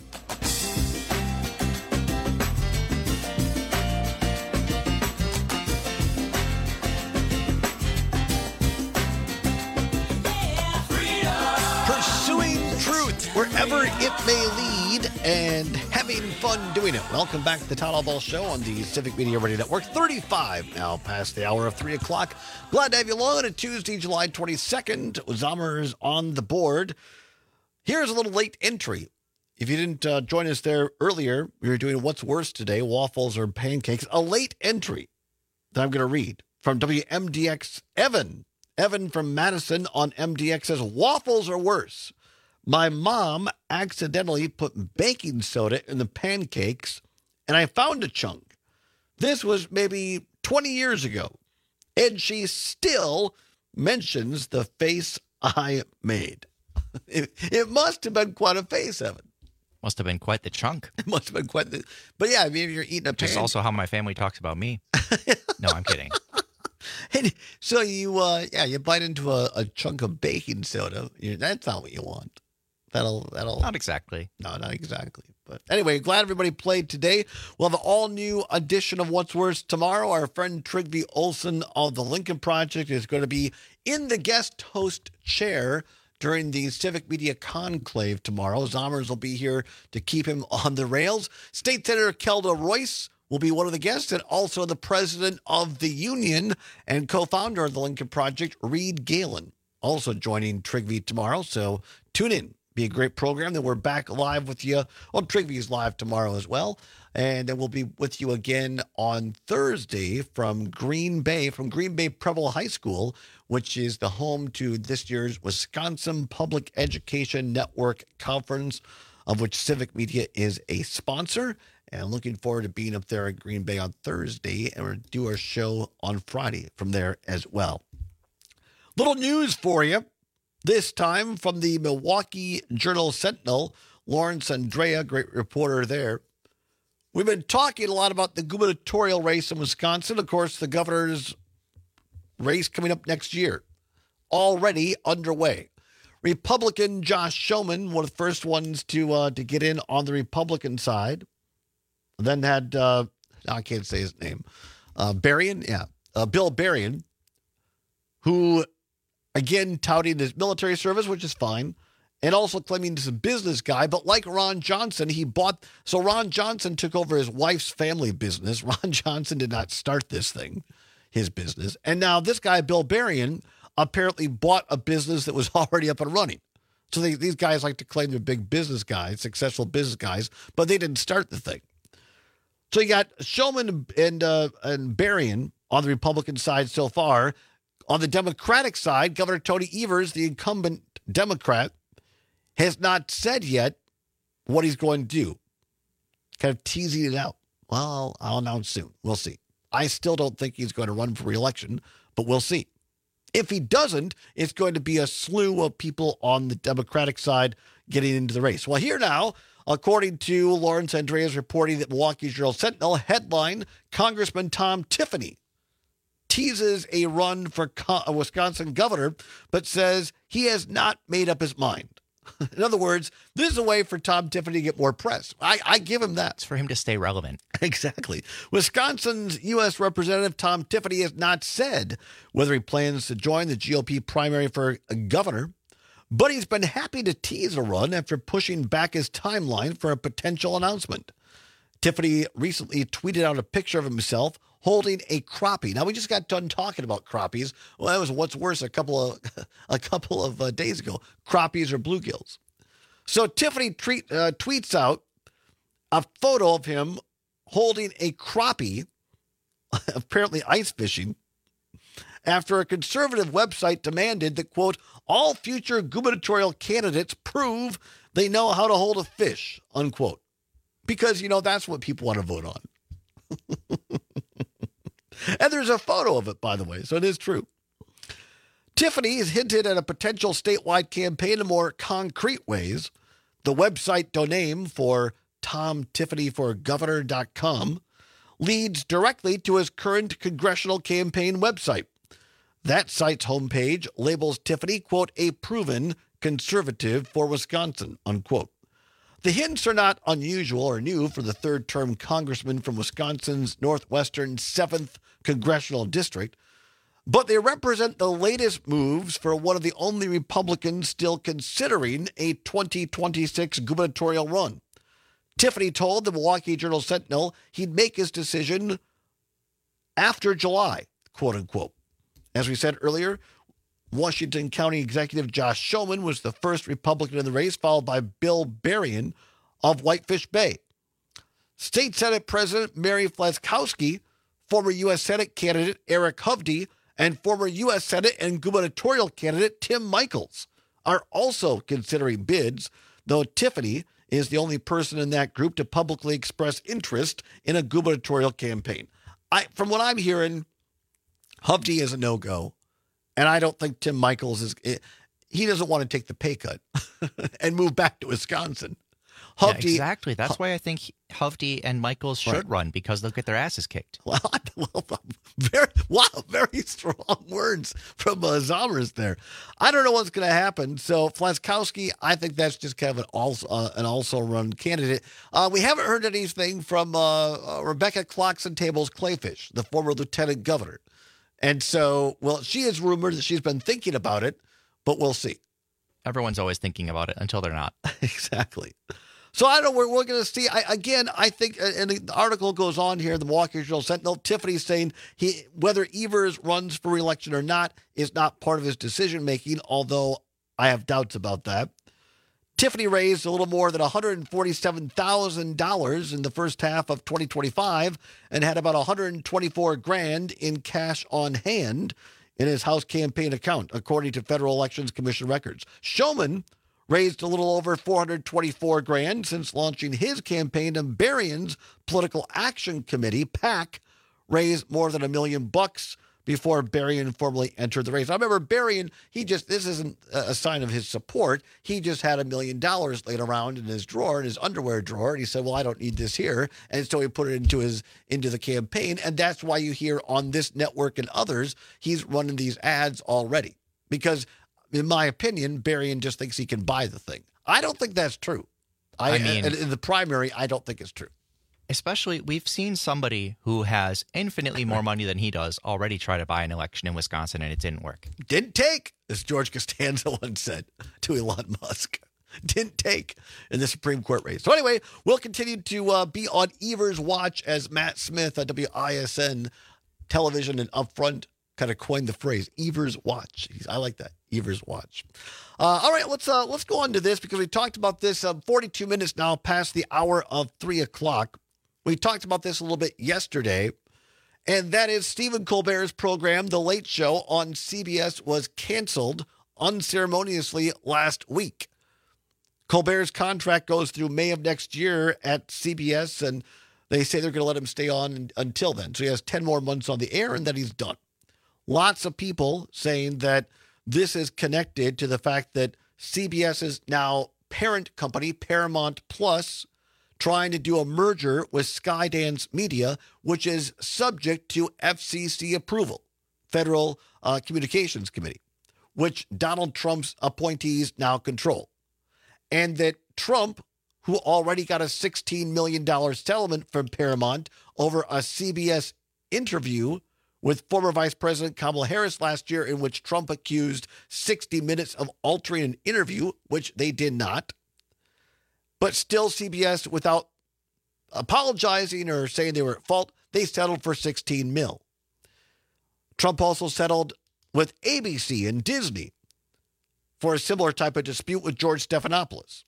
Wherever it may lead and having fun doing it. Welcome back to the Todd Albaugh Show on the Civic Media Radio Network. 35 now past the hour of 3 o'clock. Glad to have you along on a Tuesday, July 22nd. Zommers on the board. Here's a little late entry. If you didn't join us there earlier, we were doing What's Worse Today, waffles or pancakes. A late entry that I'm going to read from WMDX Evan. Evan from Madison on MDX says, waffles are worse. My mom accidentally put baking soda in the pancakes, and I found a chunk. This was maybe 20 years ago, and she still mentions the face I made. It must have been quite a face, Evan. Must have been quite the chunk. It must have been quite the... But yeah, I mean, if you're eating a Just also how my family talks about me. No, I'm kidding. And so you bite into a chunk of baking soda. That's not what you want. That'll not exactly. No, not exactly. But anyway, glad everybody played today. We'll have an all-new edition of What's Worse tomorrow. Our friend Trygve Olsen of the Lincoln Project is going to be in the guest host chair during the Civic Media Conclave tomorrow. Zommers will be here to keep him on the rails. State Senator Kelda Royce will be one of the guests, and also the president of the union and co-founder of the Lincoln Project, Reed Galen, also joining Trygve tomorrow. So tune in. Be a great program. Then we're back live with you. Well, Trygve's live tomorrow as well. And then we'll be with you again on Thursday from Green Bay Preble High School, which is the home to this year's Wisconsin Public Education Network Conference, of which Civic Media is a sponsor. And looking forward to being up there at Green Bay on Thursday, and we'll do our show on Friday from there as well. Little news for you. This time from the Milwaukee Journal-Sentinel, Lawrence Andrea, great reporter there. We've been talking a lot about the gubernatorial race in Wisconsin. Of course, the governor's race coming up next year, already underway. Republican Josh Schoemann, one of the first ones to get in on the Republican side. Then had, I can't say his name, Berrien, Bill Berrien, who... again, touting his military service, which is fine, and also claiming he's a business guy. But like Ron Johnson, Ron Johnson took over his wife's family business. Ron Johnson did not start this thing, his business. And now this guy, Bill Berrien, apparently bought a business that was already up and running. So these guys like to claim they're big business guys, successful business guys, but they didn't start the thing. So you got Schoemann and Berrien on the Republican side so far. On the Democratic side, Governor Tony Evers, the incumbent Democrat, has not said yet what he's going to do. Kind of teasing it out. Well, I'll announce soon. We'll see. I still don't think he's going to run for re-election, but we'll see. If he doesn't, it's going to be a slew of people on the Democratic side getting into the race. Well, here now, according to Lawrence Andrea's reporting that Milwaukee Journal-Sentinel, headline, Congressman Tom Tiffany teases a run for a Wisconsin governor, but says he has not made up his mind. In other words, this is a way for Tom Tiffany to get more press. I give him that. It's for him to stay relevant. Exactly. Wisconsin's U.S. Representative Tom Tiffany has not said whether he plans to join the GOP primary for governor, but he's been happy to tease a run after pushing back his timeline for a potential announcement. Tiffany recently tweeted out a picture of himself holding a crappie. Now, we just got done talking about crappies. Well, that was what's worse a couple of days ago, crappies or bluegills. So Tiffany tweets out a photo of him holding a crappie, apparently ice fishing, after a conservative website demanded that, quote, all future gubernatorial candidates prove they know how to hold a fish, unquote. Because, that's what people want to vote on. And there's a photo of it, by the way, so it is true. Tiffany has hinted at a potential statewide campaign in more concrete ways. The website domain for TomTiffanyForGovernor.com leads directly to his current congressional campaign website. That site's homepage labels Tiffany, quote, a proven conservative for Wisconsin, unquote. The hints are not unusual or new for the third-term congressman from Wisconsin's northwestern 7th congressional district, but they represent the latest moves for one of the only Republicans still considering a 2026 gubernatorial run. Tiffany told the Milwaukee Journal-Sentinel he'd make his decision after July, quote unquote. As we said earlier, Washington County Executive Josh Schoeman was the first Republican in the race, followed by Bill Berrien of Whitefish Bay. State Senate President Mary Fleszkowski, former U.S. Senate candidate Eric Hovde, and former U.S. Senate and gubernatorial candidate Tim Michels are also considering bids, though Tiffany is the only person in that group to publicly express interest in a gubernatorial campaign. From what I'm hearing, Hovde is a no-go, and I don't think Tim Michels he doesn't want to take the pay cut and move back to Wisconsin. Hovde, yeah, exactly. That's why I think Hovde and Michels should run, because they'll get their asses kicked. Very strong words from Zommers there. I don't know what's going to happen. So Fleszkowski, I think that's just kind of an also-run candidate. We haven't heard anything from Rebecca Cloxton-Table's Clayfish, the former lieutenant governor. And so, she is rumored that she's been thinking about it, but we'll see. Everyone's always thinking about it until they're not. Exactly. So I don't know. We're going to see. I think, and the article goes on here, the Milwaukee Journal-Sentinel, Tiffany's saying whether Evers runs for re-election or not is not part of his decision-making, although I have doubts about that. Tiffany raised a little more than $147,000 in the first half of 2025 and had about $124,000 in cash on hand in his House campaign account, according to Federal Elections Commission records. Schoeman raised a little over $424,000 since launching his campaign, and Berrien's Political Action Committee, PAC, raised more than $1 million before Berrien formally entered the race. I remember Berrien, this isn't a sign of his support. He just had $1 million laid around in his drawer, in his underwear drawer, and he said, well, I don't need this here. And so he put it into the campaign, and that's why you hear on this network and others, he's running these ads already. Because, in my opinion, Berrien just thinks he can buy the thing. I don't think that's true. I mean, in the primary, I don't think it's true. Especially, we've seen somebody who has infinitely more money than he does already try to buy an election in Wisconsin, and it didn't work. Didn't take, as George Costanza once said to Elon Musk. Didn't take in the Supreme Court race. So anyway, we'll continue to be on Evers' watch as Matt Smith at WISN television and Upfront kind of coined the phrase Evers' watch. I like that, Evers' watch. All right, let's go on to this, because we talked about this 42 minutes now past the hour of 3 o'clock. We talked about this a little bit yesterday, and that is Stephen Colbert's program, The Late Show, on CBS was canceled unceremoniously last week. Colbert's contract goes through May of next year at CBS, and they say they're going to let him stay on until then. So he has 10 more months on the air, and then he's done. Lots of people saying that this is connected to the fact that CBS's now parent company, Paramount Plus, trying to do a merger with Skydance Media, which is subject to FCC approval, Federal Communications Committee, which Donald Trump's appointees now control. And that Trump, who already got a $16 million settlement from Paramount over a CBS interview with former Vice President Kamala Harris last year, in which Trump accused 60 Minutes of altering an interview, which they did not. But still, CBS, without apologizing or saying they were at fault, They settled for $16 million. Trump also settled with ABC and Disney for a similar type of dispute with George Stephanopoulos.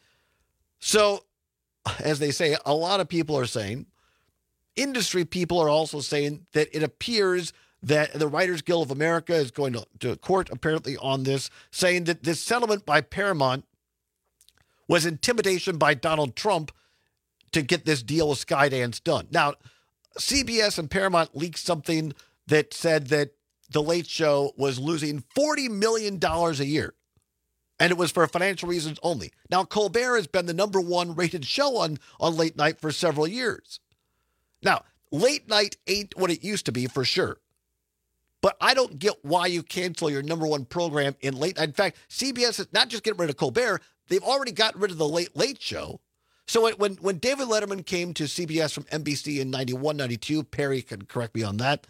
So, as they say, a lot of people are saying, industry people are also saying that it appears that the Writers Guild of America is going to court apparently on this, saying that this settlement by Paramount was intimidation by Donald Trump to get this deal with Skydance done. Now, CBS and Paramount leaked something that said that The Late Show was losing $40 million a year, and it was for financial reasons only. Now, Colbert has been the number one rated show on late night for several years. Now, late night ain't what it used to be for sure, but I don't get why you cancel your number one program in late night. In fact, CBS is not just getting rid of Colbert, they've already gotten rid of The Late Show. So when David Letterman came to CBS from NBC in 91, 92, Perry can correct me on that,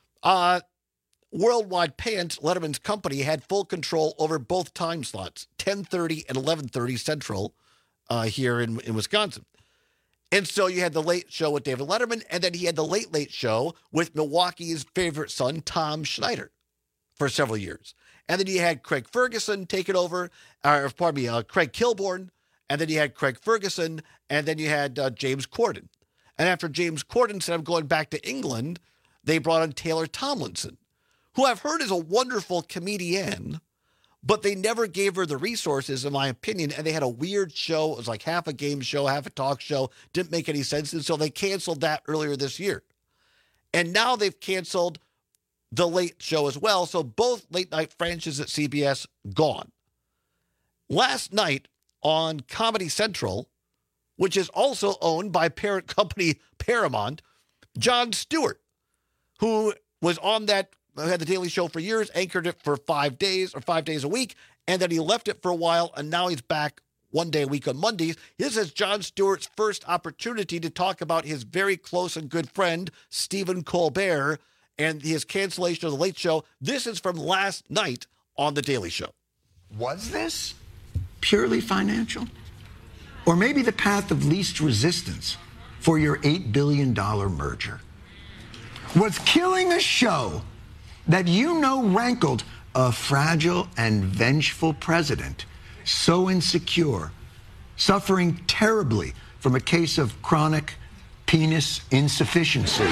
Worldwide Pants, Letterman's company, had full control over both time slots, 10:30 and 11:30 Central here in Wisconsin. And so you had The Late Show with David Letterman, and then he had The Late Show with Milwaukee's favorite son, Tom Schneider, for several years. And then you had Craig Ferguson take it over, Craig Kilborn, and then you had Craig Ferguson, and then you had James Corden. And after James Corden said, I'm going back to England, they brought in Taylor Tomlinson, who I've heard is a wonderful comedian, but they never gave her the resources, in my opinion, and they had a weird show. It was like half a game show, half a talk show. Didn't make any sense, and so they canceled that earlier this year. And now they've canceled The Late Show as well, so both late-night franchises at CBS gone. Last night on Comedy Central, which is also owned by parent company Paramount, Jon Stewart, who was on that, had the Daily Show for years, anchored it for 5 days or 5 days a week, and then he left it for a while, and now he's back one day a week on Mondays. This is Jon Stewart's first opportunity to talk about his very close and good friend, Stephen Colbert, and his cancellation of The Late Show. This is from last night on The Daily Show. Was this purely financial? Or maybe the path of least resistance for your $8 billion merger? Was killing a show that you know rankled a fragile and vengeful president, so insecure, suffering terribly from a case of chronic penis insufficiency?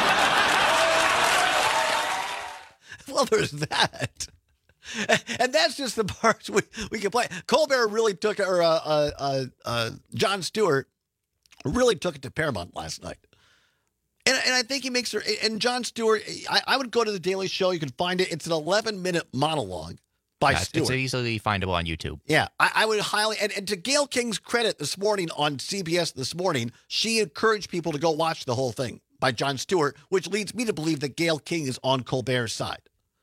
Well, there's that. And that's just the parts we can play. Colbert really took it, or Jon Stewart really took it to Paramount last night. And I think he makes her, and Jon Stewart, I would go to The Daily Show. You can find it. It's an 11-minute monologue by Stewart. It's easily findable on YouTube. Yeah, I would highly, and to Gayle King's credit this morning on CBS This Morning, she encouraged people to go watch the whole thing by Jon Stewart, which leads me to believe that Gayle King is on Colbert's side.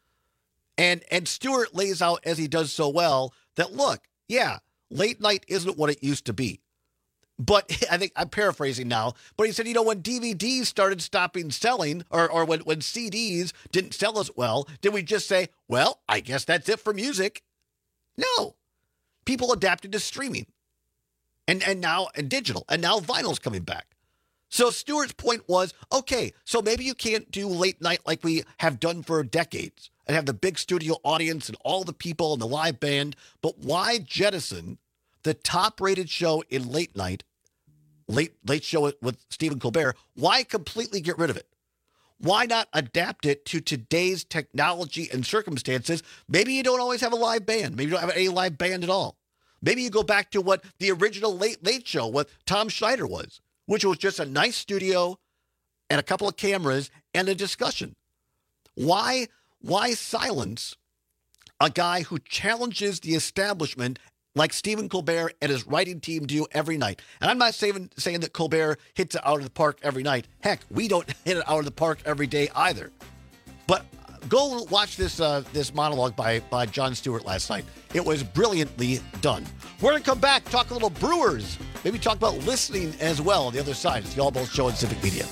And Stewart lays out, as he does so well, that, look, yeah, late night isn't what it used to be. But I think I'm paraphrasing now, but he said, when DVDs started stopping selling, or when CDs didn't sell as well, did we just say, well, I guess that's it for music? No. People adapted to streaming and now digital, and now vinyl's coming back. So Stewart's point was, okay, so maybe you can't do late night like we have done for decades and have the big studio audience and all the people and the live band, but why jettison the top-rated show in late night, late show with Stephen Colbert? Why completely get rid of it? Why not adapt it to today's technology and circumstances? Maybe you don't always have a live band. Maybe you don't have any live band at all. Maybe you go back to what the original Late Show with Tom Schneider was, which was just a nice studio and a couple of cameras and a discussion. Why silence a guy who challenges the establishment like Stephen Colbert and his writing team do every night? And I'm not saying that Colbert hits it out of the park every night. Heck, we don't hit it out of the park every day either. But go watch this monologue by Jon Stewart last night. It was brilliantly done. We're going to come back, talk a little Brewers, maybe talk about listening as well on the other side. It's the All Balls Show on Civic Media.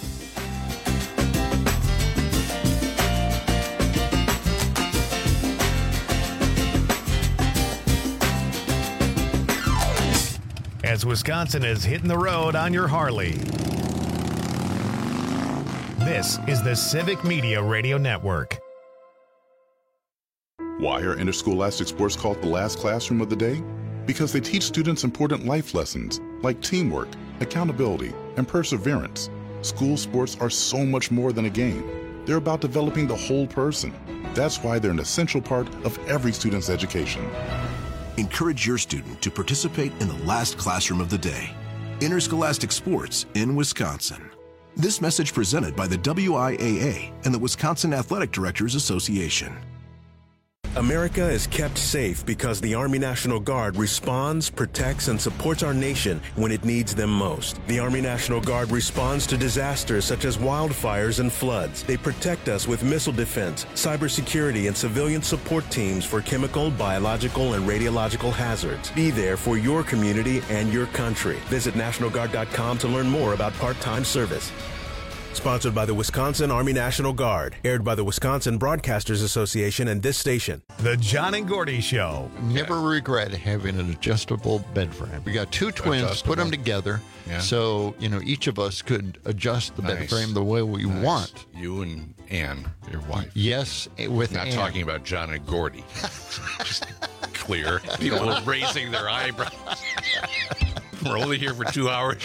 As Wisconsin is hitting the road on your Harley. This is the Civic Media Radio Network. Why are interscholastic sports called the last classroom of the day? Because they teach students important life lessons like teamwork, accountability, and perseverance. School sports are so much more than a game. They're about developing the whole person. That's why they're an essential part of every student's education. Encourage your student to participate in the last classroom of the day. Interscholastic sports in Wisconsin. This message presented by the WIAA and the Wisconsin Athletic Directors Association. America is kept safe because the Army National Guard responds, protects, and supports our nation when it needs them most. The Army National Guard responds to disasters such as wildfires and floods. They protect us with missile defense, cybersecurity, and civilian support teams for chemical, biological, and radiological hazards. Be there for your community and your country. Visit NationalGuard.com to learn more about part-time service. Sponsored by the Wisconsin Army National Guard. Aired by the Wisconsin Broadcasters Association and this station. The John and Gordy Show. Never regret having an adjustable bed frame. We got two twins, put them together, so each of us could adjust the bed frame the way we want. You and Ann, your wife. Yes, with Not Ann. talking about John and Gordy. Just clear. People are raising their eyebrows. We're only here for 2 hours.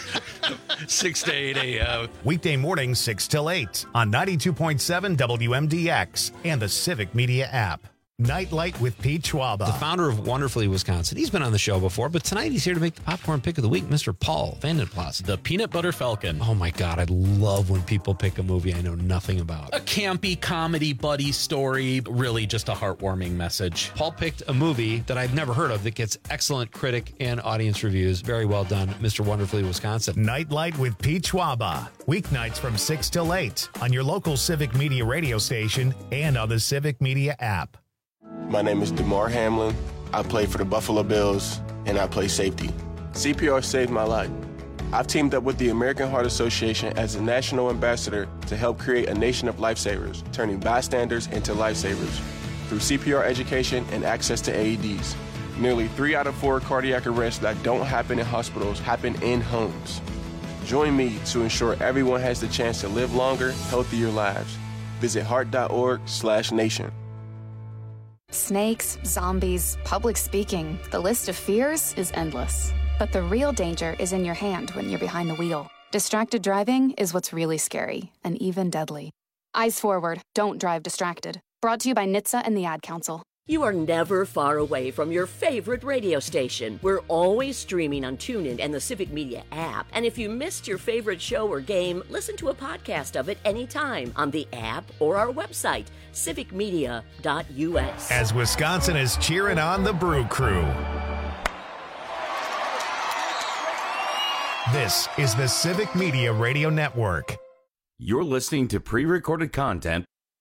6 to 8 a.m. Weekday mornings 6 till 8 on 92.7 WMDX and the Civic Media app. Nightlight with Pete Schwaba. The founder of Wonderfully Wisconsin. He's been on the show before, but tonight he's here to make the popcorn pick of the week, Mr. Paul Vandenplas. The Peanut Butter Falcon. Oh my God, I love when people pick a movie I know nothing about. A campy comedy buddy story, really just a heartwarming message. Paul picked a movie that I've never heard of that gets excellent critic and audience reviews. Very well done, Mr. Wonderfully Wisconsin. Nightlight with Pete Schwaba. Weeknights from 6 till 8 on your local Civic Media radio station and on the Civic Media app. My name is DeMar Hamlin. I play for the Buffalo Bills, and I play safety. CPR saved my life. I've teamed up with the American Heart Association as a national ambassador to help create a nation of lifesavers, turning bystanders into lifesavers through CPR education and access to AEDs. Nearly 3 out of 4 cardiac arrests that don't happen in hospitals happen in homes. Join me to ensure everyone has the chance to live longer, healthier lives. Visit heart.org/nation. Snakes, zombies, public speaking. The list of fears is endless. But the real danger is in your hand when you're behind the wheel. Distracted driving is what's really scary and even deadly. Eyes forward, don't drive distracted. Brought to you by NHTSA and the Ad Council. You are never far away from your favorite radio station. We're always streaming on TuneIn and the Civic Media app. And if you missed your favorite show or game, listen to a podcast of it anytime on the app or our website, civicmedia.us. As Wisconsin is cheering on the Brew Crew. This is the Civic Media Radio Network. You're listening to pre-recorded content.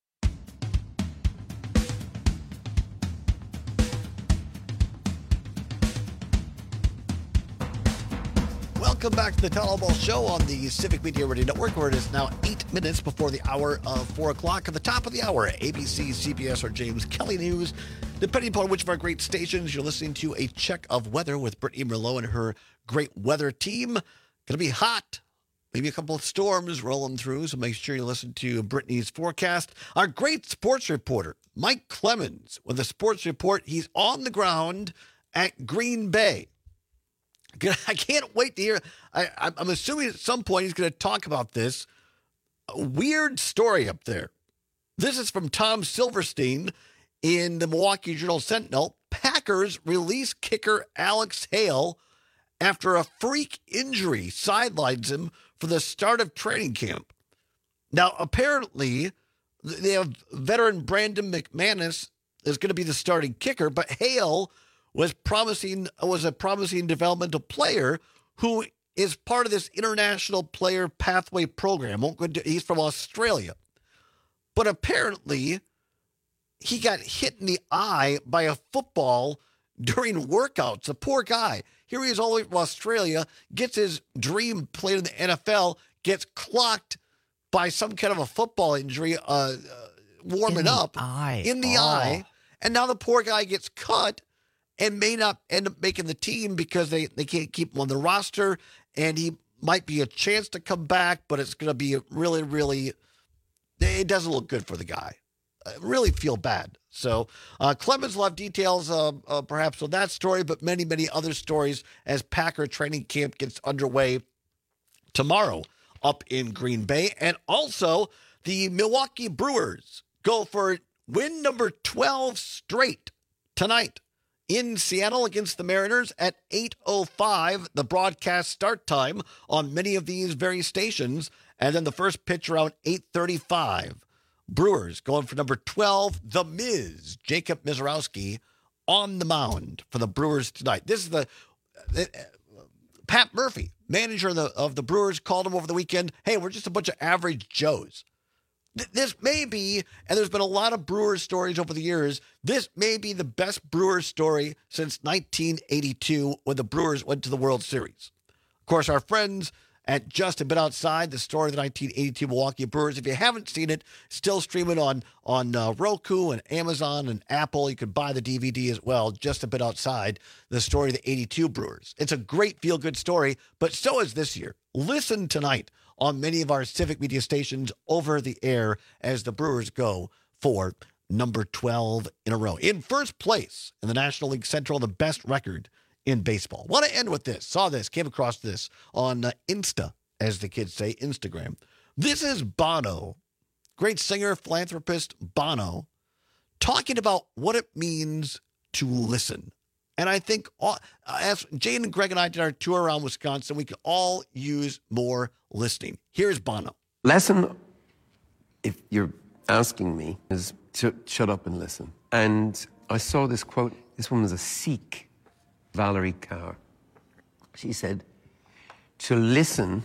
Welcome back to the Town Hall Ball Show on the Civic Media Radio Network, where it is now 8 minutes before the hour of 4 o'clock. At the top of the hour, ABC, CBS, or James Kelly News. Depending upon which of our great stations, you're listening to a check of weather with Brittany Merlot and her great weather team. Going to be hot. Maybe a couple of storms rolling through, so make sure you listen to Brittany's forecast. Our great sports reporter, Mike Clemens, with the sports report. He's on the ground at Green Bay. I can't wait to hear. I'm assuming at some point he's going to talk about this. A weird story up there. This is from Tom Silverstein in the Milwaukee Journal-Sentinel. Packers release kicker Alex Hale after a freak injury sidelines him for the start of training camp. Now, apparently, they have veteran Brandon McManus is going to be the starting kicker, but Hale was a promising developmental player who is part of this international player pathway program. He's from Australia. But apparently, he got hit in the eye by a football during workouts. The poor guy. Here he is all the way from Australia, gets his dream played in the NFL, gets clocked by some kind of a football injury warming up in the eye. And now the poor guy gets cut and may not end up making the team because they can't keep him on the roster. And he might be a chance to come back, but it's going to be really, really, it doesn't look good for the guy. I really feel bad. So Clemens will have details perhaps on that story, but many, many other stories as Packer training camp gets underway tomorrow up in Green Bay. And also the Milwaukee Brewers go for win number 12 straight tonight in Seattle against the Mariners at 8:05, the broadcast start time on many of these very stations. And then the first pitch around 8:35. Brewers going for number 12, the Miz, Jacob Misiorowski, on the mound for the Brewers tonight. This is Pat Murphy, manager of the Brewers, called him over the weekend. Hey, we're just a bunch of average Joes. This may be, and there's been a lot of Brewers stories over the years, this may be the best Brewers story since 1982 when the Brewers went to the World Series. Of course, our friends at Just a Bit Outside, the story of the 1982 Milwaukee Brewers. If you haven't seen it, still streaming on Roku and Amazon and Apple. You could buy the DVD as well, Just a Bit Outside, the story of the 82 Brewers. It's a great feel-good story, but so is this year. Listen tonight on many of our civic media stations over the air as the Brewers go for number 12 in a row. In first place in the National League Central, the best record in baseball. Want to end with this. Saw this, came across this on Insta, as the kids say, Instagram. This is Bono, great singer, philanthropist Bono, talking about what it means to listen. And I think, as Jane and Greg and I did our tour around Wisconsin, we could all use more listening. Here's Bono. Lesson, if you're asking me, is to shut up and listen. And I saw this quote. This one was a Sikh, Valerie Kaur. She said, to listen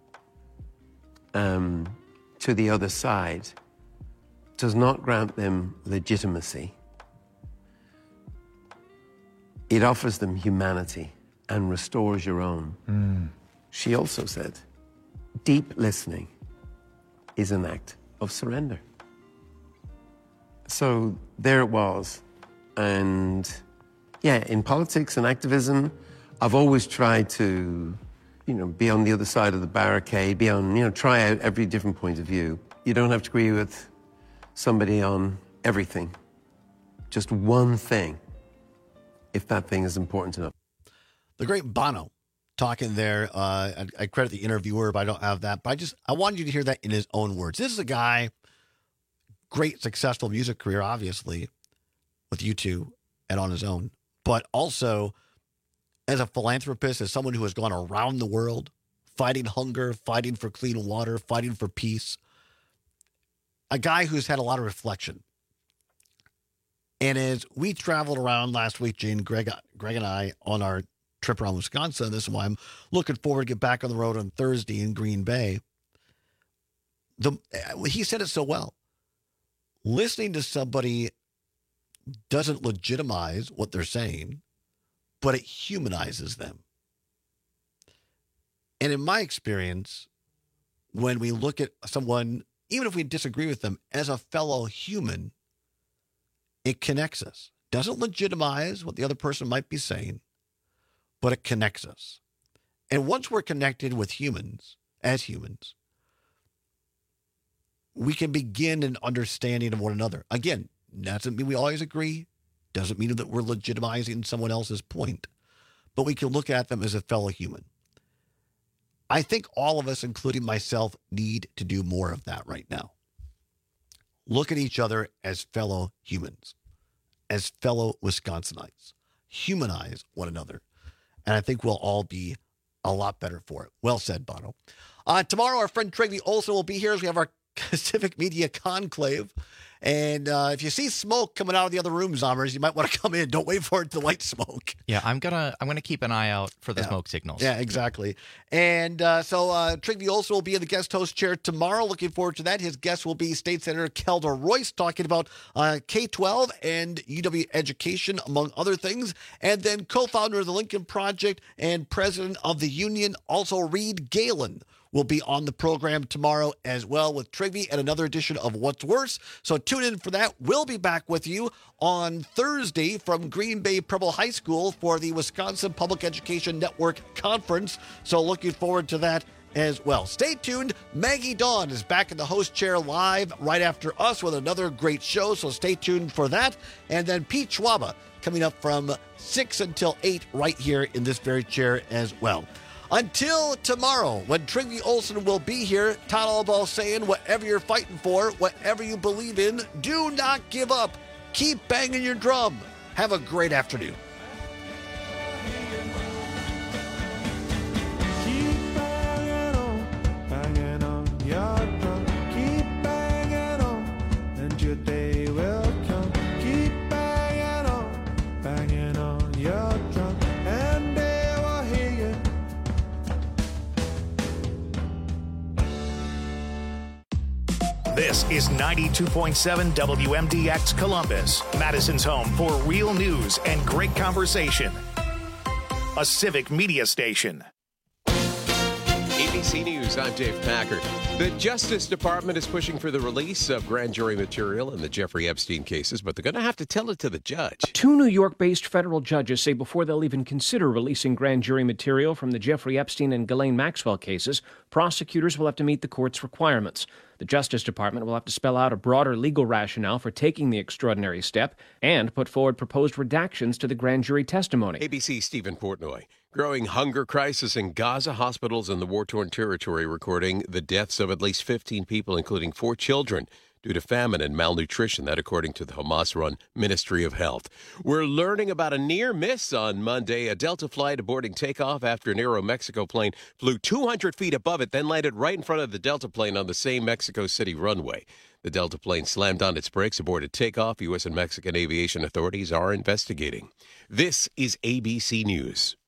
to the other side does not grant them legitimacy. It offers them humanity and restores your own. She also said, deep listening is an act of surrender. So there it was. And yeah, in politics and activism, I've always tried to, be on the other side of the barricade, try out every different point of view. You don't have to agree with somebody on everything. Just one thing, if that thing is important enough. The great Bono talking there. I credit the interviewer, but I don't have that. But I wanted you to hear that in his own words. This is a guy, great, successful music career, obviously, with U2 and on his own. But also, as a philanthropist, as someone who has gone around the world, fighting hunger, fighting for clean water, fighting for peace. A guy who's had a lot of reflection. And as we traveled around last week, Jane, Greg and I, on our trip around Wisconsin, this is why I'm looking forward to get back on the road on Thursday in Green Bay. He said it so well. Listening to somebody doesn't legitimize what they're saying, but it humanizes them. And in my experience, when we look at someone, even if we disagree with them, as a fellow human, it connects us. Doesn't legitimize what the other person might be saying, but it connects us. And once we're connected with humans, as humans, we can begin an understanding of one another. Again, doesn't mean we always agree. Doesn't mean that we're legitimizing someone else's point. But we can look at them as a fellow human. I think all of us, including myself, need to do more of that right now. Look at each other as fellow humans, as fellow Wisconsinites. Humanize one another. And I think we'll all be a lot better for it. Well said, Bono. Tomorrow, our friend Trigby Olson will be here as we have our Civic Media Conclave. And if you see smoke coming out of the other room, Zombers, you might want to come in. Don't wait for it to light smoke. Yeah, I'm gonna keep an eye out for the smoke signals. Yeah, exactly. And so Trigby Olson will be in the guest host chair tomorrow. Looking forward to that. His guest will be State Senator Kelda Royce, talking about K-12 and UW education, among other things. And then co-founder of the Lincoln Project and president of the union, also Reed Galen, will be on the program tomorrow as well with Trigby and another edition of What's Worse. So tune in for that. We'll be back with you on Thursday from Green Bay Preble High School for the Wisconsin Public Education Network Conference. So looking forward to that as well. Stay tuned. Maggie Dawn is back in the host chair live right after us with another great show, so stay tuned for that. And then Pete Schwaba coming up from 6 until 8 right here in this very chair as well. Until tomorrow, when Trigby Olsen will be here, Todd Allball saying, whatever you're fighting for, whatever you believe in, do not give up. Keep banging your drum. Have a great afternoon. This is 92.7 WMDX Columbus, Madison's home for real news and great conversation. A civic media station. ABC News, I'm Dave Packard. The Justice Department is pushing for the release of grand jury material in the Jeffrey Epstein cases, but they're going to have to tell it to the judge. 2 New York-based federal judges say before they'll even consider releasing grand jury material from the Jeffrey Epstein and Ghislaine Maxwell cases, prosecutors will have to meet the court's requirements. The Justice Department will have to spell out a broader legal rationale for taking the extraordinary step and put forward proposed redactions to the grand jury testimony. ABC's Stephen Portnoy. Growing hunger crisis in Gaza, hospitals in the war-torn territory recording the deaths of at least 15 people, including 4 children, due to famine and malnutrition. That according to the Hamas-run Ministry of Health. We're learning about a near miss on Monday. A Delta flight aborting takeoff after an Aeromexico plane flew 200 feet above it, then landed right in front of the Delta plane on the same Mexico City runway. The Delta plane slammed on its brakes, aborted takeoff. U.S. and Mexican aviation authorities are investigating. This is ABC News.